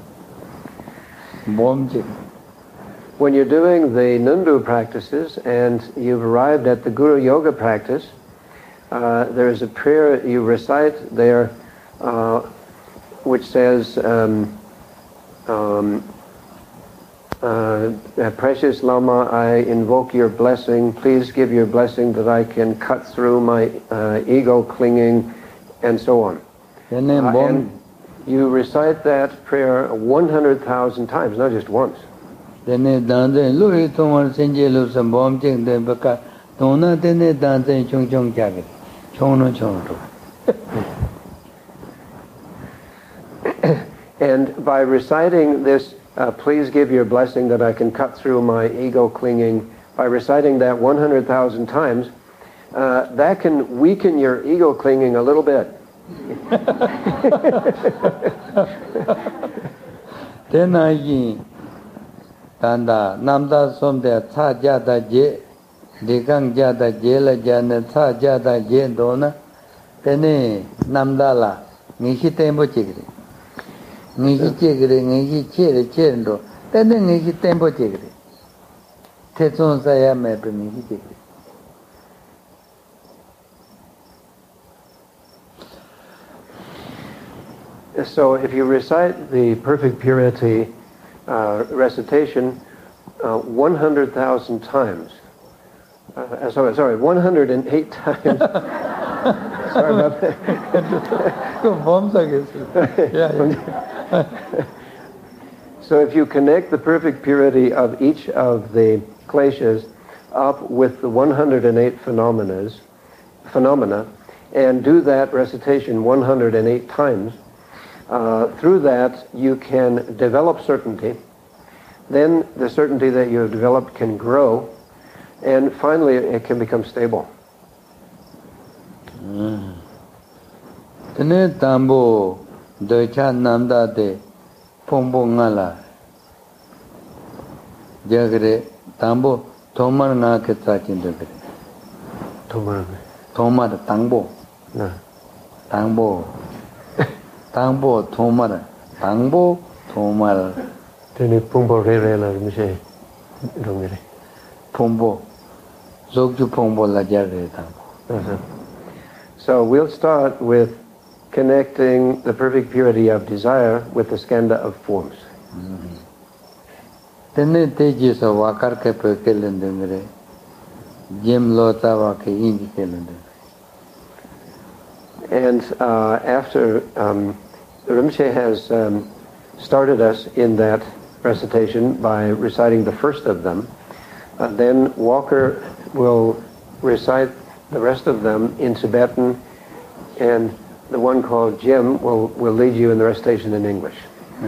bom jing. When you're doing the Nundu practices and you've arrived at the Guru Yoga practice, uh, there is a prayer you recite there uh, which says, um, um, uh, Precious Lama, I invoke your blessing. Please give your blessing that I can cut through my uh, ego clinging, and so on. Uh, and you recite that prayer one hundred thousand times, not just once. Tene danzen lu yu tongwa sinjil lu so bom jing den baka dona tene danzen chung chung jagre chung no chung to. And by reciting this, uh, please give your blessing that I can cut through my ego clinging, by reciting that one hundred thousand times, uh, that can weaken your ego clinging a little bit. Tena yi tanda namda somde cha jada je dekang jada je la jana cha jada je dona tene namda la ngi tempo chigre ngi chigre ngi chere chendo tene ngi tempo chigre tetson sa ya me pe ngi chigre. So if you recite the perfect purity uh, recitation uh, one hundred thousand times, uh, sorry, sorry, one hundred eight times. Sorry about that. So if you connect the perfect purity of each of the kleshas up with the one hundred eight phenomena, phenomena, and do that recitation one hundred eight times, Uh, through that you can develop certainty. Then the certainty that you have developed can grow, and finally it can become stable. Tene tambo doicha namda de pombo ngala jagre tambo tomar nga ke ta chinda kre Tomar tomar tangbo na tangbo Tangbo Tomar, Tangbo Tomar, Tene pumbo re re la mise dongere. Pumbo. Zogju pumbo la jare ta. So we'll start with connecting the perfect purity of desire with the skanda of forms. Tene teji so wakar ke pe kelendengre. Jem lo tawa ke ingi kelendengre. And uh, after um, Rinpoche has um, started us in that recitation by reciting the first of them, uh, then Walker will recite the rest of them in Tibetan, and the one called Jim will, will lead you in the recitation in English.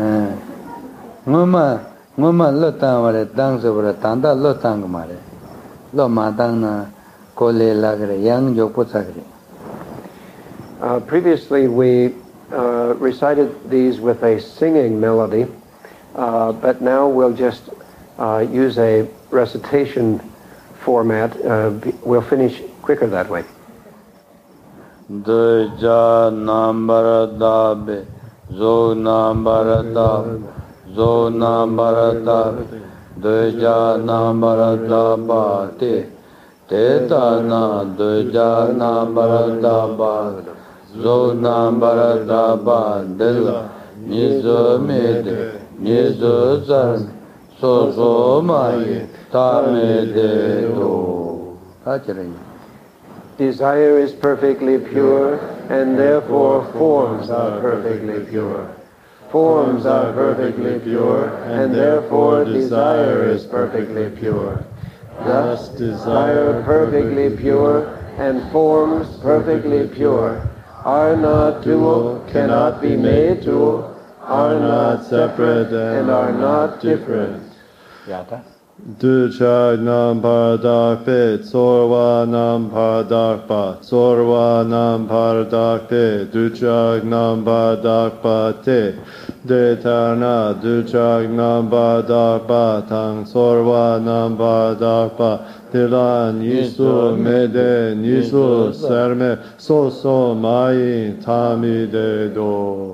Ngoma ngoma lo taware dang sobra tanda lo tang mare. Lo ma dang na kole lagre yang jo putsagre. Uh, previously, we uh, recited these with a singing melody, uh, but now we'll just uh, use a recitation format. Uh, we'll finish quicker that way. Deja number dabe, zo number dabe, zo number dabe, deja number dabe, te, te ta na, deja number dabe. Zo number daba dela nizo mede nizo zan so so mai ta mede do. Desire is perfectly pure, and therefore forms are perfectly pure. Forms are perfectly pure, and therefore desire is perfectly pure. Thus desire perfectly pure and forms perfectly pure are not dual, cannot be made dual, are not separate, and are not different. Yata. Duchag nam pardak pe, sorwa nam pardak pa, sorwa nam pardak pe, duchag nam pardak pa te, detarna duchag nam pardak pa, tang sorwa nam pardak pa, Tila nisu mede nisu serme so so mai tami de do.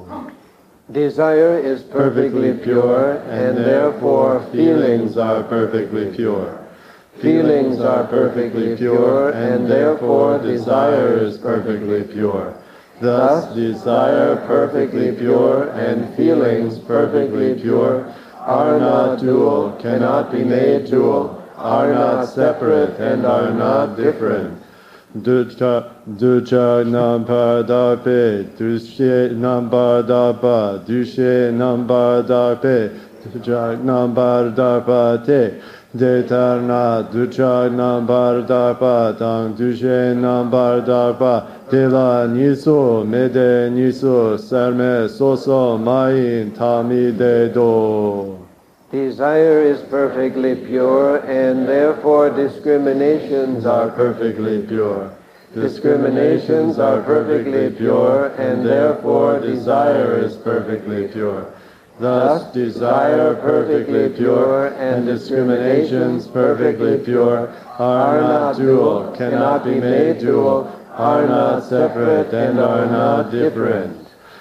Desire is perfectly pure, and therefore feelings are perfectly pure. Feelings are perfectly pure, and therefore desire is perfectly pure. Thus, desire perfectly pure and feelings perfectly pure are not dual, cannot be made dual, are not separate, and are not different. Ducha ducha nampa dape, dushe nampa dapa, dushe nampa dape, ducha nampa dapa te, detarna ducha nampa dapa, tang dushe nampa dapa, dela nisu mede nisu serme soso mayin tami de do. Desire is perfectly pure, and therefore discriminations are perfectly pure. Discriminations are perfectly pure, and therefore desire is perfectly pure. Thus, desire perfectly pure and discriminations perfectly pure are not dual, cannot be made dual, are not separate, and are not different.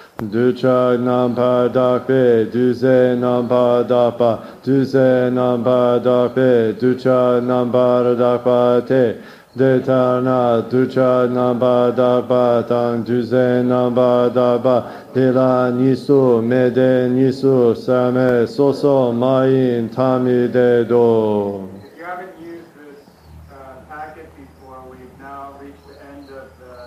Ducha nampa dakpe, duze nampa dapa, duze nampa dakpe, ducha nampa dapa te, detarna ducha nampa dapa, tang duze nampa dapa, dela nisu mede nisu same soso mayin tami de do. If you haven't used this uh, packet before, we've now reached the end of the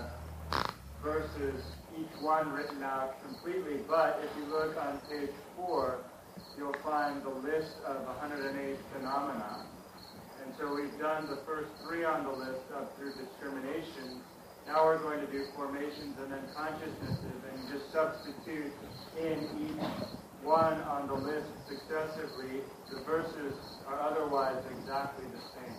verses, each one written out completely, but if you look on page four, you'll find the list of one hundred eight phenomena. And so we've done the first three on the list up through discrimination. Now we're going to do formations and then consciousnesses, and you just substitute in each one on the list successively. The verses are otherwise exactly the same.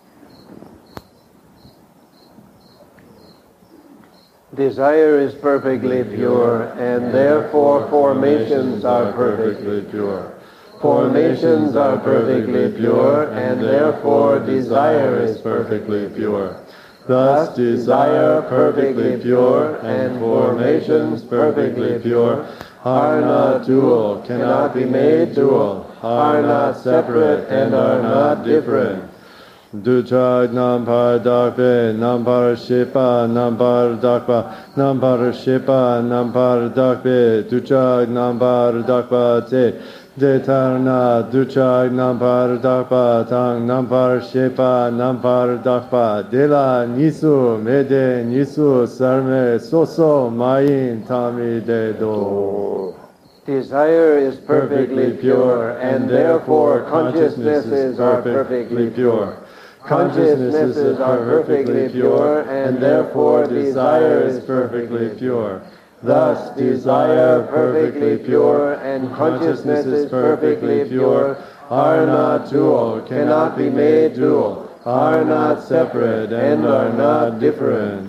Desire is perfectly pure, and therefore formations are perfectly pure. Formations are perfectly pure, and therefore desire is perfectly pure. Thus, desire perfectly pure and formations perfectly pure are not dual, cannot be made dual, are not separate, and are not different. Duchag nampar dakpe, nampar shipa, nampar dakpa, nampar shipa, nampar dakpe, duchag nampar dakpa te, detarna, duchag nampar dakpa, tang nampar shipa, nampar dakpa, dela nisu, mede nisu, sarme, soso, mayin, tami de do. Desire is perfectly pure, and therefore consciousnesses are perfectly pure. Consciousnesses are perfectly pure, and therefore desire is perfectly pure. Thus, desire perfectly pure and consciousnesses perfectly pure are not dual, cannot be made dual, are not separate, and are not different.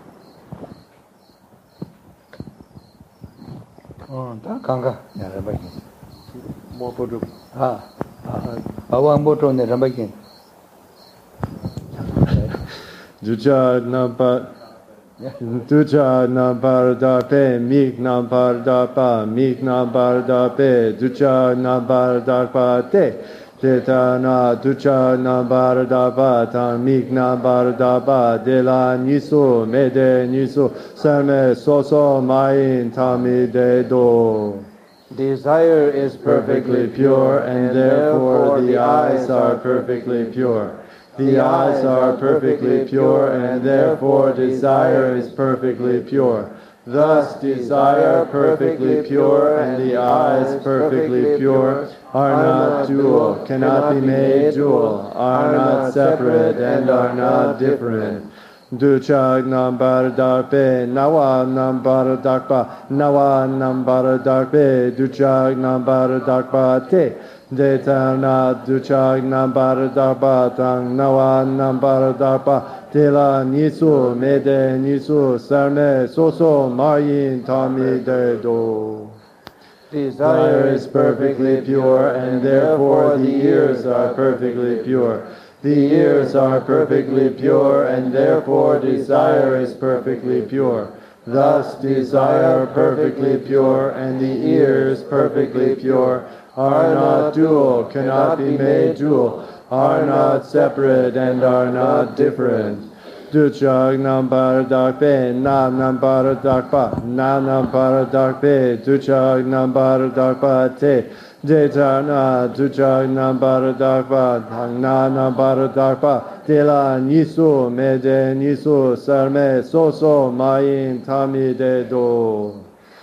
Oh, ta kanga ya rabai. Mo podu. Ha. Awang boto ne rabai. Ducha nampa Ducha nampar dape, mik nampar dapa, mik nampar dape, ducha nampar dapa te, teta na ducha nampar dapa, tan mik nampar dapa, de la nisu, mede nisu, sarme soso mayin tami de do. Desire is perfectly pure, and therefore the eyes are perfectly pure. The eyes are perfectly pure, and therefore desire is perfectly pure. Thus desire perfectly pure and the eyes perfectly pure are not dual, cannot be made dual, are not separate, and are not different. Duchag nambar darpe, nawa nambar darpa, nawa nambar darpe, duchag nambar darpa te. Detana duchag nambar darpa, tang nawa nambar darpa, tela nisu, mede nisu, sarne soso mayin tami de do. Desire is perfectly pure, and therefore the ears are perfectly pure. The ears are perfectly pure, and therefore desire is perfectly pure. Thus desire perfectly pure, and the ears perfectly pure, are not dual, cannot be made dual, are not separate, and are not different. Duchag nambar dakpe, na nambar dakpa, na nambar dakpe, duchag nambar dakpa te. Detana duchag nambar dakpa, na nambar dakpa, tela nisu, mede nisu, sarme soso mayin tami de do.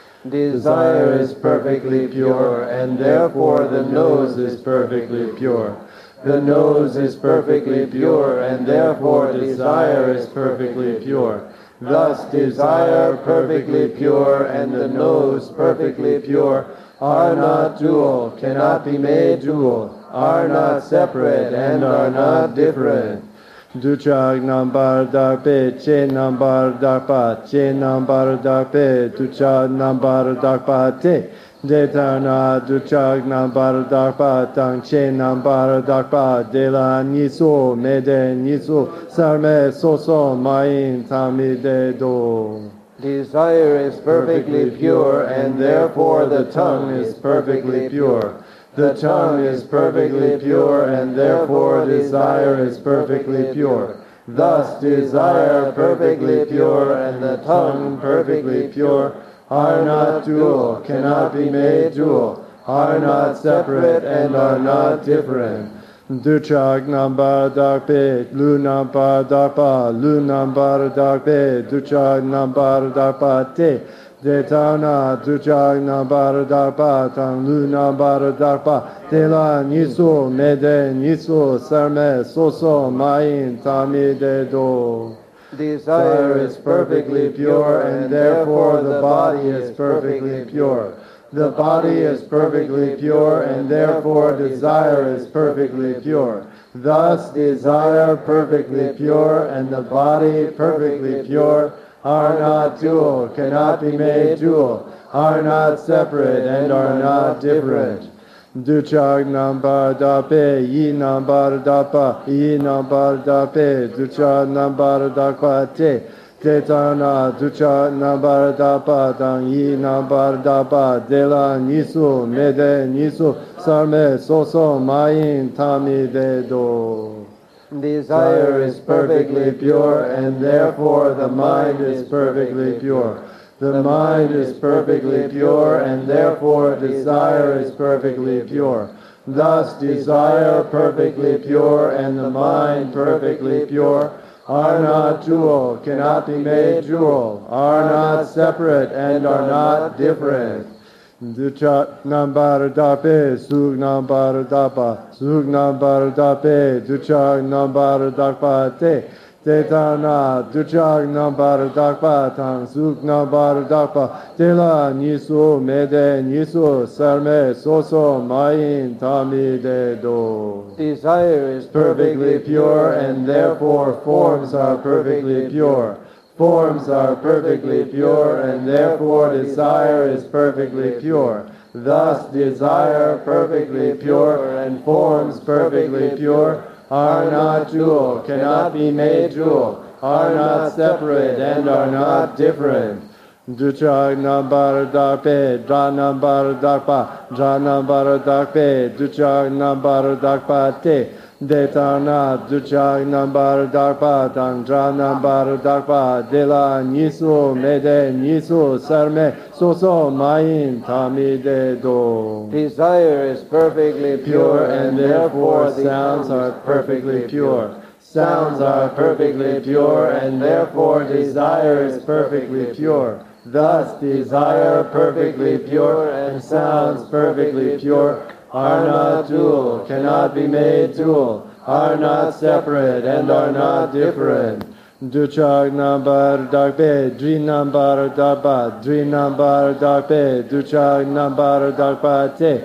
Desire is perfectly pure, and therefore the nose is perfectly pure. The nose is perfectly pure, and therefore desire is perfectly pure. Thus desire perfectly pure and the nose perfectly pure are not dual, cannot be made dual, are not separate, and are not different. Duchag nambar darpe, che nambar darpa, che nambar darpe, duchag nambar darpa te. Detana duchag nambar darpa, tang che nambar darpa, de la nisu, mede nisu, sarme soso mayin tami de do. Desire is perfectly pure, and therefore the tongue is perfectly pure. The tongue is perfectly pure, and therefore desire is perfectly pure. Thus desire perfectly pure, and the tongue perfectly pure, are not dual, cannot be made dual, are not separate, and are not different. Duchag nambar darpe, lu nambar darpa, lu nambar darpe, duchag nambar darpa te. Detana duchag nambar darpa, tang lu nambar darpa, tela nisu, mede nisu, sarme soso mayin tami de do. Desire is perfectly pure, and therefore the body is perfectly pure. The body is perfectly pure, and therefore desire is perfectly pure. Thus desire perfectly pure, and the body perfectly pure, are not dual, cannot be made dual, are not separate, and are not different. Duchag nambar dape, yi nambar dapa, yi nambar dape, duchag nambar dapa te. Tetana ducha nambardapa tang yi nambardapa dela nisu mede nisu sarme soso mayin tami de do. Desire is perfectly pure, and therefore the mind is perfectly pure. The mind is perfectly pure, and therefore desire is perfectly pure. Thus desire perfectly pure and the mind perfectly pure are not dual, cannot be made dual, are not separate, and are not different. Ducha nambar dape, sug nambar dapa, sug nambar dape, ducha nambar dapa te, tetana, ducha nambar dapa tang, sug nambar dapa, tela nisu mede nisu sarme soso mayin tami de do. Desire is perfectly pure, and therefore forms are perfectly pure. Forms are perfectly pure, and therefore desire is perfectly pure. Thus desire perfectly pure and forms perfectly pure are not dual, cannot be made dual, are not separate, and are not different. Ducha nambar darpe, dra nambar darpa, dra nambar darpe, ducha nambar darpa te. Detana ducha nambar darpa tang dra nambar darpa dela nisu mede nisu sarme soso mayin tami de do. Desire is perfectly pure, and therefore sounds are perfectly pure. Sounds are perfectly pure, and therefore desire is perfectly pure. Thus desire perfectly pure and sounds perfectly pure are not dual, cannot be made dual, are not separate, and are not different. Ducha nambar darpe, dri nambar darpa, dri nambar darpe, ducha nambar darpa te,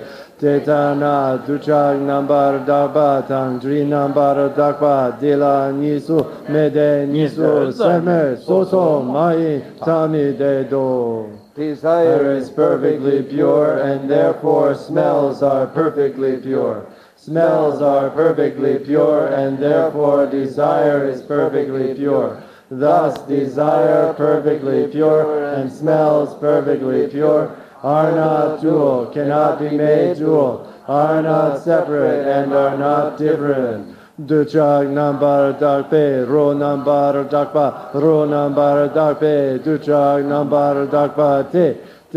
tetana, ducha nambar darpa tang, dri nambar darpa, dila nisu, mede nisu, sarme, soso, mai, tami de do. Desire is perfectly pure, and therefore smells are perfectly pure. Smells are perfectly pure, and therefore desire is perfectly pure. Thus desire perfectly pure and smells perfectly pure are not dual, cannot be made dual, are not separate, and are not different. Ducha nambar darpe, ro nambar darpa, ro nambar darpe, ducha nambar darpa te,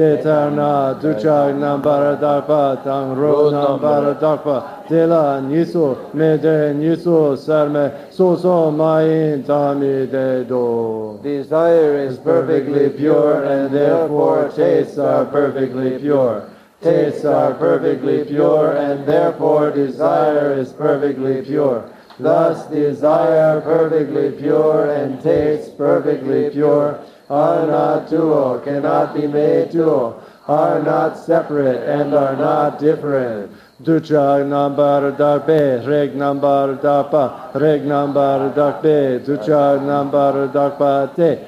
tetana, ducha nambar darpa tang, ro nambar darpa, tela nisu, mede nisu sarme, soso mayin tami de do. Desire is perfectly pure, and therefore tastes are perfectly pure. Tastes are perfectly pure, and therefore desire is perfectly pure. Thus desire perfectly pure and taste perfectly pure are not dual, cannot be made dual, are not separate, and are not different. Ducha nambar darpe, reg nambar darpa, reg nambar darpe, ducha nambar darpa te.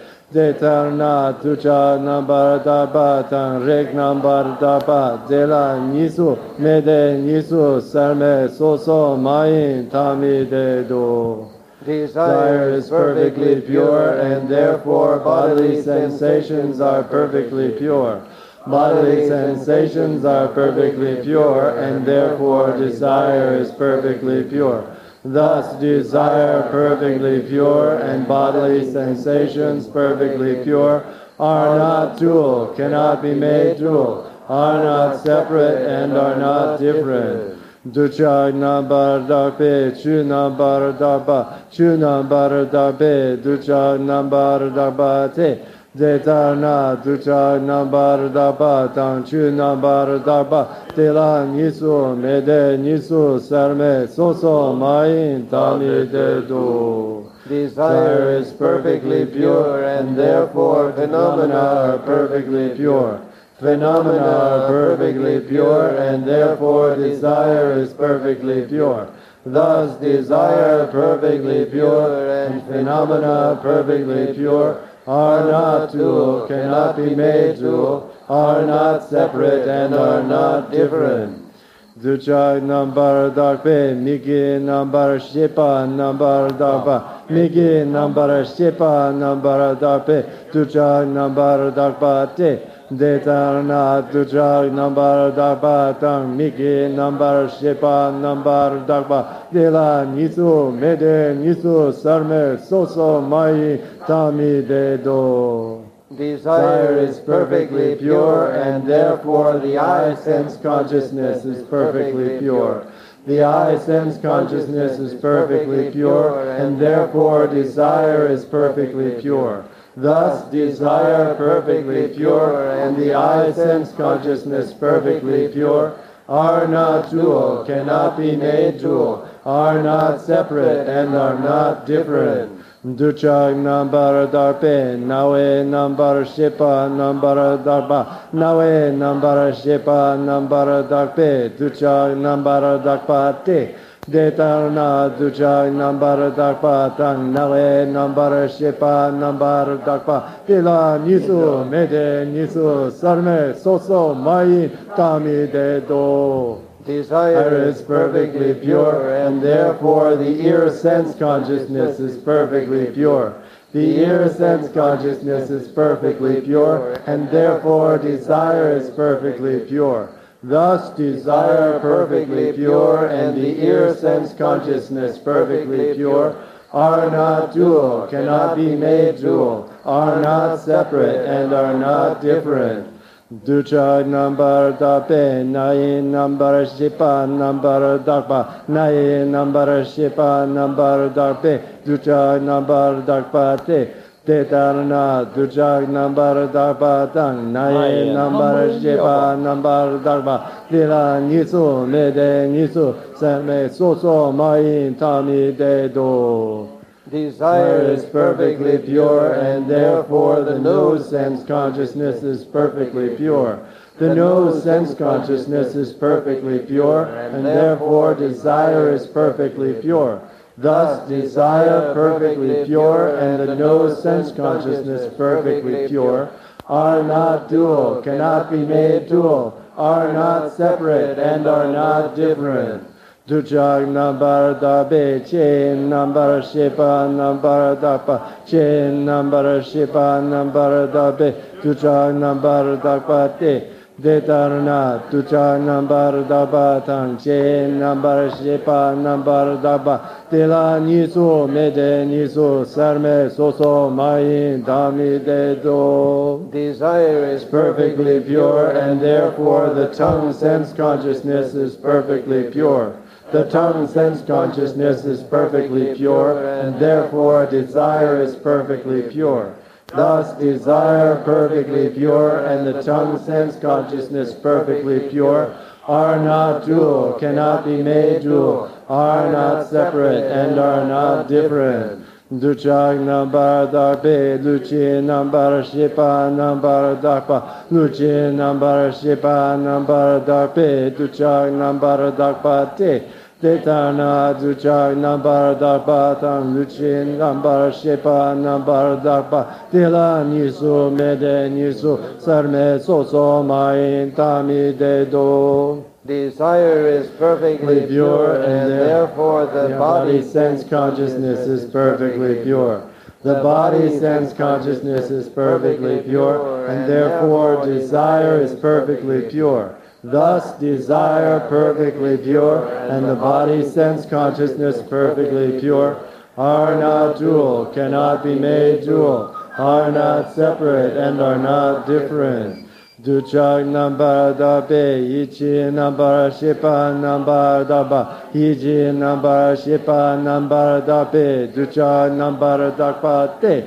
Detarna ducha nambar darpa tang, reg nambar darpa, dela nisu, mede nisu, sarme, soso, mayin, tami de do. Desire is perfectly pure, and therefore bodily sensations are perfectly pure. Bodily sensations are perfectly pure, and therefore desire is perfectly pure. Thus desire perfectly pure and bodily sensations perfectly pure are not dual, cannot be made dual, are not separate, and are not different. Ducha nambar darpe, chu nambar darpa, chu nambar darpe, ducha nambar darpa te. Detarna ducha nambar darpa tang, chu nambar darpa, tela nisu, mede nisu, sarme, soso, mayin, tami de do. Desire is perfectly pure, and therefore phenomena are perfectly pure. Phenomena are perfectly pure, and therefore desire is perfectly pure. Thus desire perfectly pure and phenomena perfectly pure are not dual, cannot be made dual, are not separate, and are not different. Duchak number dakpe, Miki number shipa number dakpa, Miki number shipa number dakpe, Duchak number dakpa te, Detarna Duchak number dakpa tang, Miki number shipa number dakpa, Dela nisu mede nisu sarme soso mai tami de do. Desire is perfectly pure, and therefore the eye sense consciousness is perfectly pure. The eye sense consciousness is perfectly pure, and therefore desire is perfectly pure. Thus, desire perfectly pure and the eye sense consciousness perfectly pure are not dual, cannot be made dual, are not separate, and are not different. Duchak number darpe, nawe number shipa number darpa, nawe number shipa number darpe, duchak number darpa te, detarna duchak number darpa tang, nawe number shipa number darpa, tila nisu mede nisu sarme soso mai tami de do. Desire is perfectly pure, and therefore the ear sense consciousness is perfectly pure. The ear sense consciousness is perfectly pure, and therefore desire is perfectly pure. Thus desire perfectly pure and the ear sense consciousness perfectly pure are not dual, cannot be made dual, are not separate, and are not different. Duchak number dape, nai number shipa number darpa, nai number shipa number darpe, duchak number darpa te, tetarna duchak number darpa tang, nai number shipa number darpa, tila nisu mede nisu, same soso mai tami de do. Desire is perfectly pure, and therefore the nose sense consciousness is perfectly pure. The nose sense consciousness is perfectly pure, and therefore desire is perfectly pure. Thus desire perfectly pure and the nose sense consciousness perfectly pure are not dual, cannot be made dual, are not separate, and are not different. Duchak number dabe, chain number shipa number dapa, chain number shipa number dabe, duchak number dapa te, detarna, duchak number dapa tang, chain number shipa number dapa, tila nisu mede nisu sarme soso mai dami de do. Desire is perfectly pure, and therefore the tongue sense consciousness is perfectly pure. The tongue sense consciousness is perfectly pure, and therefore desire is perfectly pure. Thus desire perfectly pure and the tongue sense consciousness perfectly pure are not dual, cannot be made dual, are not separate, and are not different. Duchak number darpe, luchi number shipa number darpa, luchi number shipa number darpe, duchak number darpa te, Tetana duchak number darpa tang, luchi number shipa number darpa, tila nisu mede nisu sarme soso mai tami de do. Desire is perfectly pure, and therefore the body sense consciousness is perfectly pure. The body sense consciousness is perfectly pure, and therefore desire is perfectly pure. Thus desire perfectly pure, and the body sense consciousness perfectly pure, are not dual, cannot be made dual, are not separate, and are not different. Duchak number dabe, ichi number shipa number daba, ichi number shipa number dabe, duchak number daba te,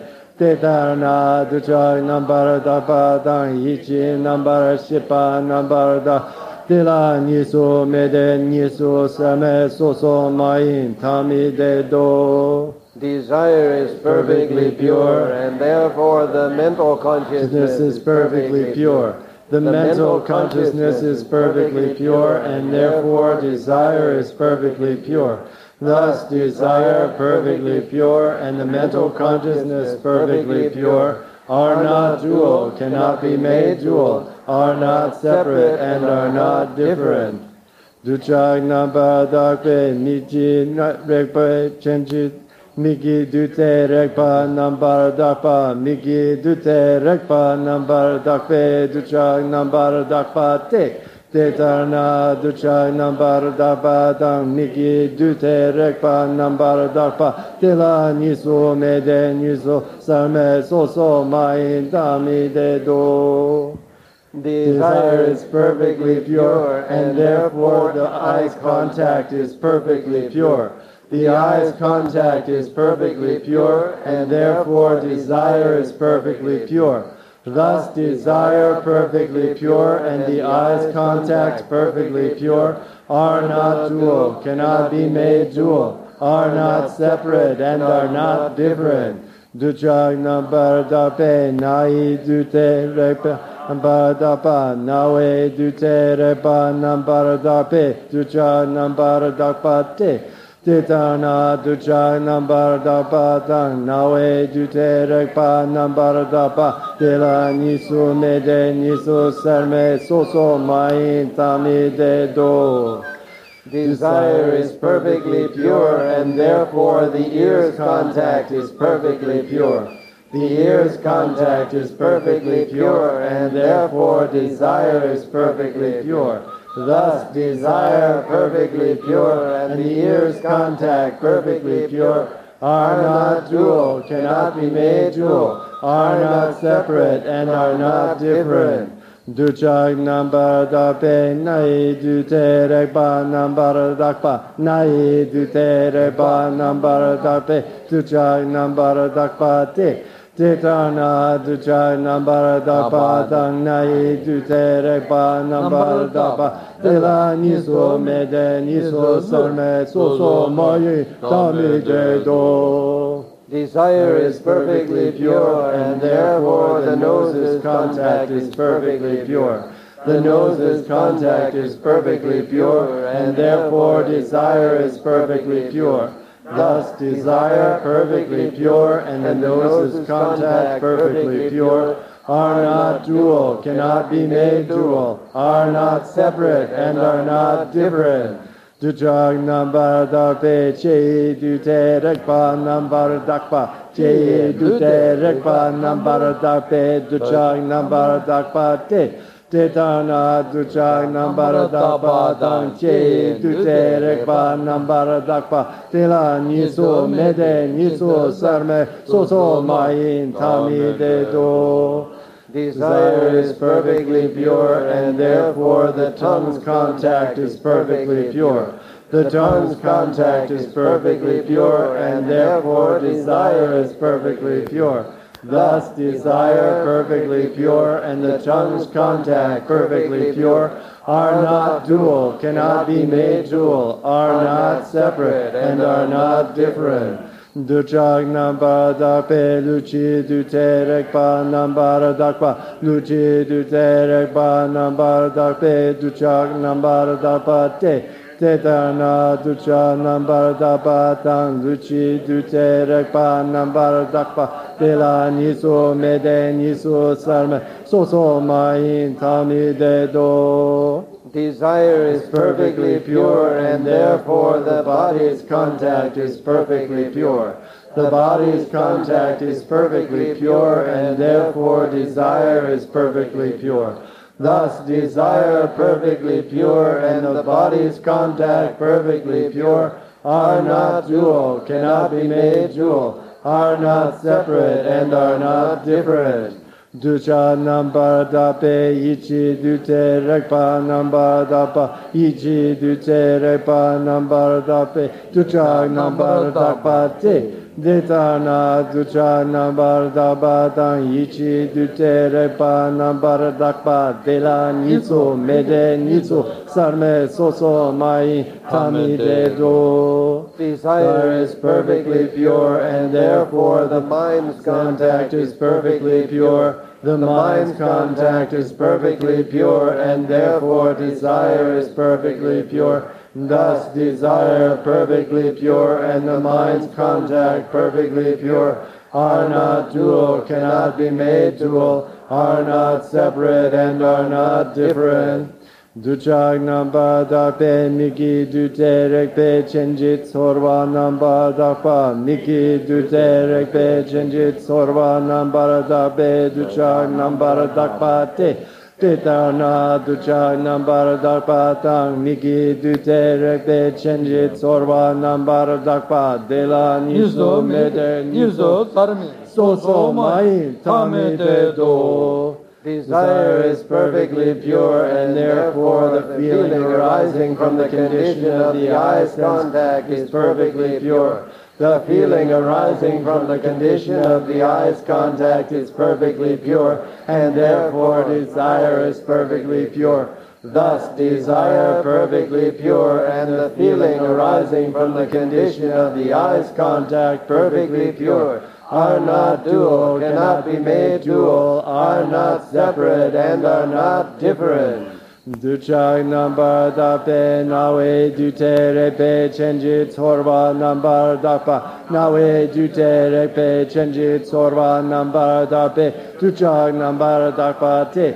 tetarna duchak number daba dang, ichi number shipa number da, tila nisu mede nisu same soso main tami de do. Desire is perfectly pure, and therefore the mental consciousness is perfectly pure. The mental consciousness is perfectly pure, and therefore desire is perfectly pure. Thus desire perfectly pure and the mental consciousness perfectly pure are not dual, cannot be made dual, are not separate, and are not different. Duchak Nambar Dakpe Miji Rekpa Chenji Miki Dute Rekpa Nambar Dakpa Miki Dute Rekpa Nambar Dakpe Duchak Nambar Dakpa Te Tetarna Duchak Nambar Dakpa Dang Miki Dute Rekpa Nambar Dakpa Tela Nisu Mede Nisu Sarme Soso Main Tami De Do. Desire is perfectly pure, and therefore the eye's contact is perfectly pure. The eye's contact is perfectly pure, and therefore desire is perfectly pure. Thus desire perfectly pure and the eye's contact perfectly pure are not dual, cannot be made dual, are not separate, and are not different. Duchak nambar dape nai dute repa nambar dapa nawe dute repa nambar dape duchak nambar dapa te titana duchak nambar dapa tang nawe dute repa nambar dapa tela nisu mede nisu serme soso main tami de do. Desire is perfectly pure, and therefore the ear's contact is perfectly pure. The ear's contact is perfectly pure, and therefore desire is perfectly pure. Thus desire perfectly pure and the ear's contact perfectly pure are not dual, cannot be made dual, are not separate, and are not different. Duchak nambar dape nai dute rekpa nambar dakpa nai dute rekpa nambar dape duchak nambar dakpa te titana duchak nambar dakpa tang nai dute rekpa nambar dakpa tela niso mede niso sarme soso mayi tami de do. Desire is perfectly pure, and therefore the nose's contact is perfectly pure. The nose's contact is perfectly pure, and therefore desire is perfectly pure. Thus desire perfectly pure and the nose's contact perfectly pure are not dual, cannot be made dual, are not separate, and are not different. Duchak nambar dape che dute rekpa nambar dakpa che dute rekpa nambar dape duchak nambar dakpa te tetana duchak nambar dakpa dang che dute rekpa nambar dakpa tela niso mede niso sarme soso main tami de do. Desire is perfectly pure, and therefore the tongue's contact is perfectly pure. The tongue's contact is perfectly pure, and therefore desire is perfectly pure. Thus desire perfectly pure and the tongue's contact perfectly pure are not dual, cannot be made dual, are not separate, and are not different. Duchak nambar dape luchi dute rekpa nambar dakpa luchi dute rekpa nambar dape duchak nambar dapa te tetana duchak nambar dapa tang luchi dute rekpa nambar dakpa tela niso mede niso sarme soso main tami de do. Desire is perfectly pure, and therefore the body's contact is perfectly pure. The body's contact is perfectly pure, and therefore desire is perfectly pure. Thus desire perfectly pure and the body's contact perfectly pure are not dual, cannot be made dual, are not separate, and are not different. Duchak nambar dape ichi dute rekpa nambar dapa ichi dute rekpa nambar dape duchak nambar dapa te detana duchak nambar dapa tang ichi dute rekpa nambar dapa dela niso mede niso sarme soso mai tami de do. Desire is perfectly pure, and therefore the mind's contact is perfectly pure. The mind's contact is perfectly pure, and therefore desire is perfectly pure. Thus desire perfectly pure and the mind's contact perfectly pure are not dual, cannot be made dual, are not separate, and are not different. Duchak namba dakpe miki dute rekpe chenjit sorva namba dakpa miki dute rekpe chenjit sorva namba dakpe duchak namba dakpa te Tetana duchak namba dakpa tang miki dute rekpe chenjit sorva namba dakpa dela niso mede niso sarmi so so mai tamide do. Desire is perfectly pure, and therefore the feeling arising from the condition of the eye's contact is perfectly pure. The feeling arising from the condition of the eye's contact is perfectly pure, and therefore desire is perfectly pure. Thus, desire perfectly pure, and the feeling arising from the condition of the eye's contact perfectly pure, are not dual, cannot be made dual, are not separate, and are not different. Duchak nambar dape nawe dute repe chenjit sorva nambar dapa nawe dute repe chenjit sorva nambar dape duchak nambar dapa te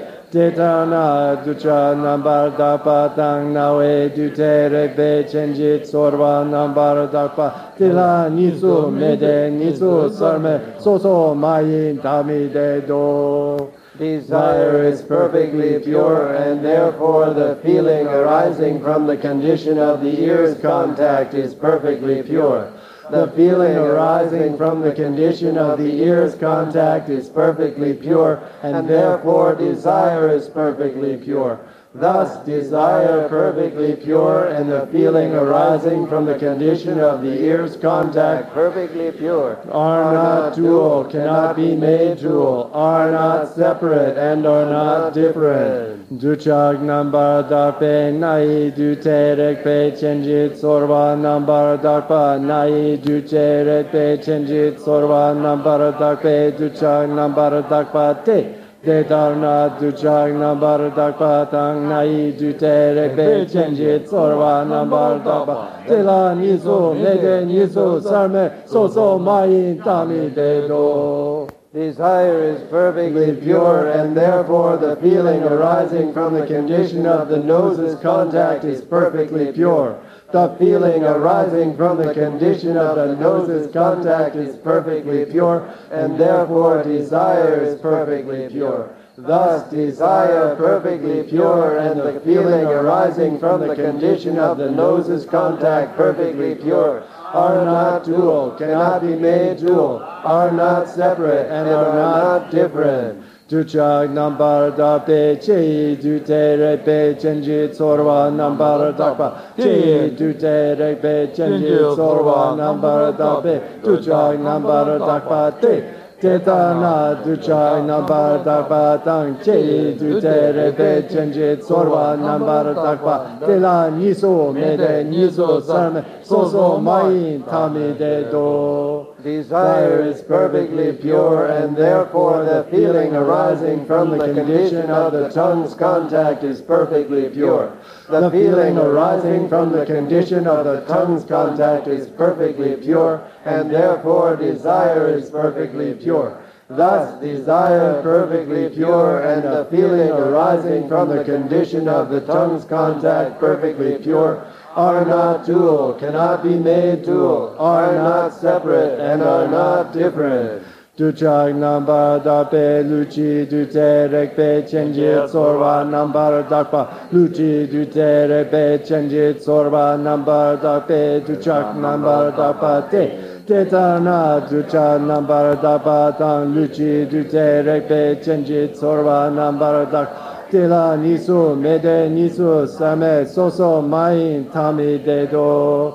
Tetana ducha nambar dapa tang nawe dute repe chenjit sorva nambar dapa tila nisu mede nisu sarme soso mayin tamide do. Desire is perfectly pure, and therefore the feeling arising from the condition of the ear's contact is perfectly pure. The feeling arising from the condition of the ear's contact is perfectly pure, and therefore desire is perfectly pure. Thus, desire perfectly pure, and the feeling arising from the condition of the ear's contact perfectly pure, are not dual, cannot be made dual, are not separate, and are not different. Duchak nambar dape nai dute rekpe chenjit sorva nambar dakpa nai dute rekpe chenjit sorva nambar dakpe duchak nambar dakpa te Detarna duchak nambar dakpa tang nai dute rekpe chenjit sorva nambar dakpa tela nisu mede nisu sarme soso mayin tamide do. Desire is perfectly pure, and therefore the feeling arising from the condition of the nose's contact is perfectly pure. The feeling arising from the condition of the nose's contact is perfectly pure, and therefore desire is perfectly pure. Thus, desire perfectly pure, and the feeling arising from the condition of the nose's contact perfectly pure, are not dual, cannot be made dual, are not separate, and are not different. Duchak nambar dape che dute repe chenjit sorva nambar dapa che dute repe chenjit sorva nambar dape duchak nambar dapa te Tetana duchak nambar dapa tang che dute repe chenjit sorva nambar dapa tela nisu mede nisu sarme soso mayin tamide do. Desire is perfectly pure, and therefore the feeling arising from the condition of the tongue's contact is perfectly pure. The feeling arising from the condition of the tongue's contact is perfectly pure, and therefore desire is perfectly pure. Thus, desire perfectly pure, and the feeling arising from the condition of the tongue's contact perfectly pure, are not dual, cannot be made dual, are not separate, and are not different. Duchak nambar dape luchi dute rekpe chenjit sorva nambar dakpa luchi dute rekpe chenjit sorva nambar dape duchak nambar dapa te Tetana duchak nambar dapa tang luchi dute rekpe chenjit sorva nambar dakpa Tela nisu mede nisu same soso mayin tamide do.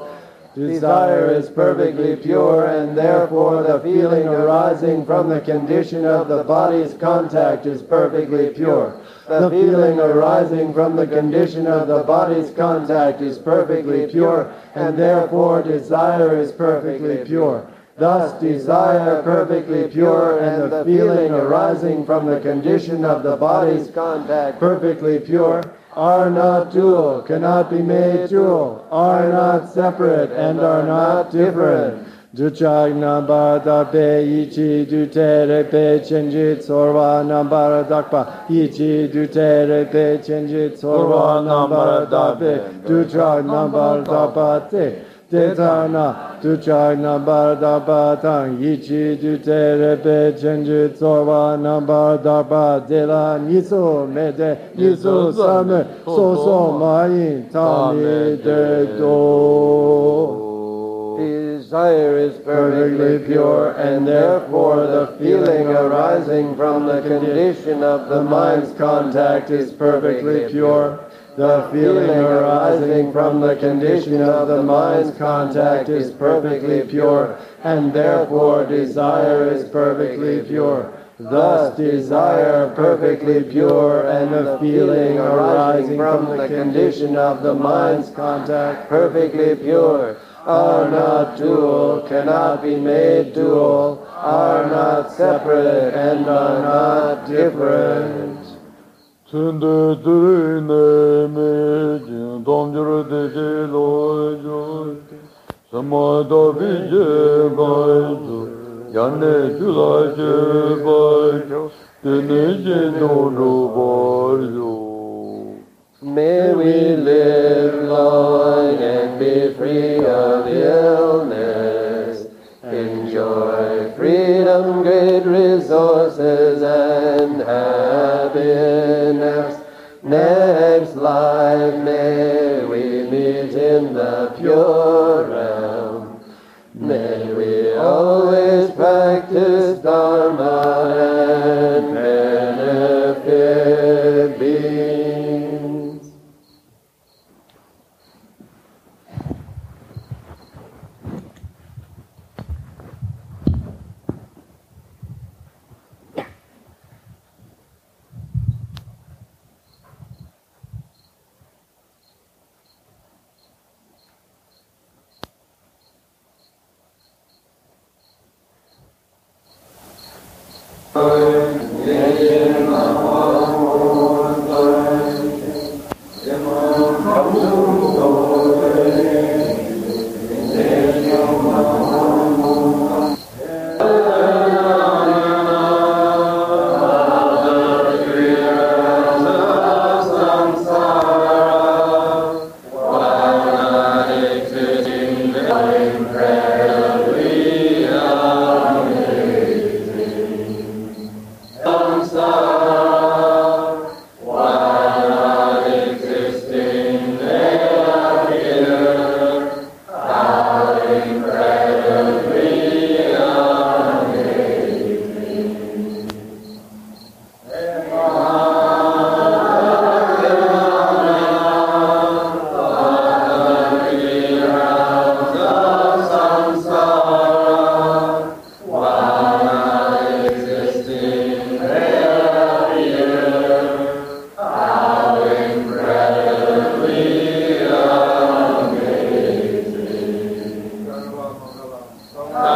Desire is perfectly pure, and therefore the feeling arising from the condition of the body's contact is perfectly pure. The feeling arising from the condition of the body's contact is perfectly pure, and therefore desire is perfectly pure. Thus, desire perfectly pure, and the feeling arising from the condition of the body's contact perfectly pure, are not dual, cannot be made dual, are not separate, and are not different. Duchag Nambardakpe Ichi Duterepe Chenjit Sorwa Nambardakpa Ichi Duterepe Chenjit Sorwa Nambardakpe Duchag Nambardakpate Tetana Duchag Nambardakpatang Ichi Duterepe Chenjit Sorwa Nambardakpa Dela Niso Mede Niso Same Soso Mayin Tami De Do. Desire is perfectly pure, and therefore the feeling arising from the condition of the mind's contact is perfectly pure. The feeling arising from the condition of the mind's contact is perfectly pure, and therefore desire is perfectly pure. Thus desire perfectly pure, and the feeling arising from the condition of the mind's contact perfectly pure, are not dual, cannot be made dual, are not separate, and are not different. Tende Trine Mejin Domjur Deje Lojo Samada Vije Bajo Yane Jula Je Bajo Tene Jeno Bajo. May we live long and be free of illness, enjoy freedom, great resources, and happiness. Next life may we meet in the pure realm. May we always practice Dharma and benefit beings. Ah.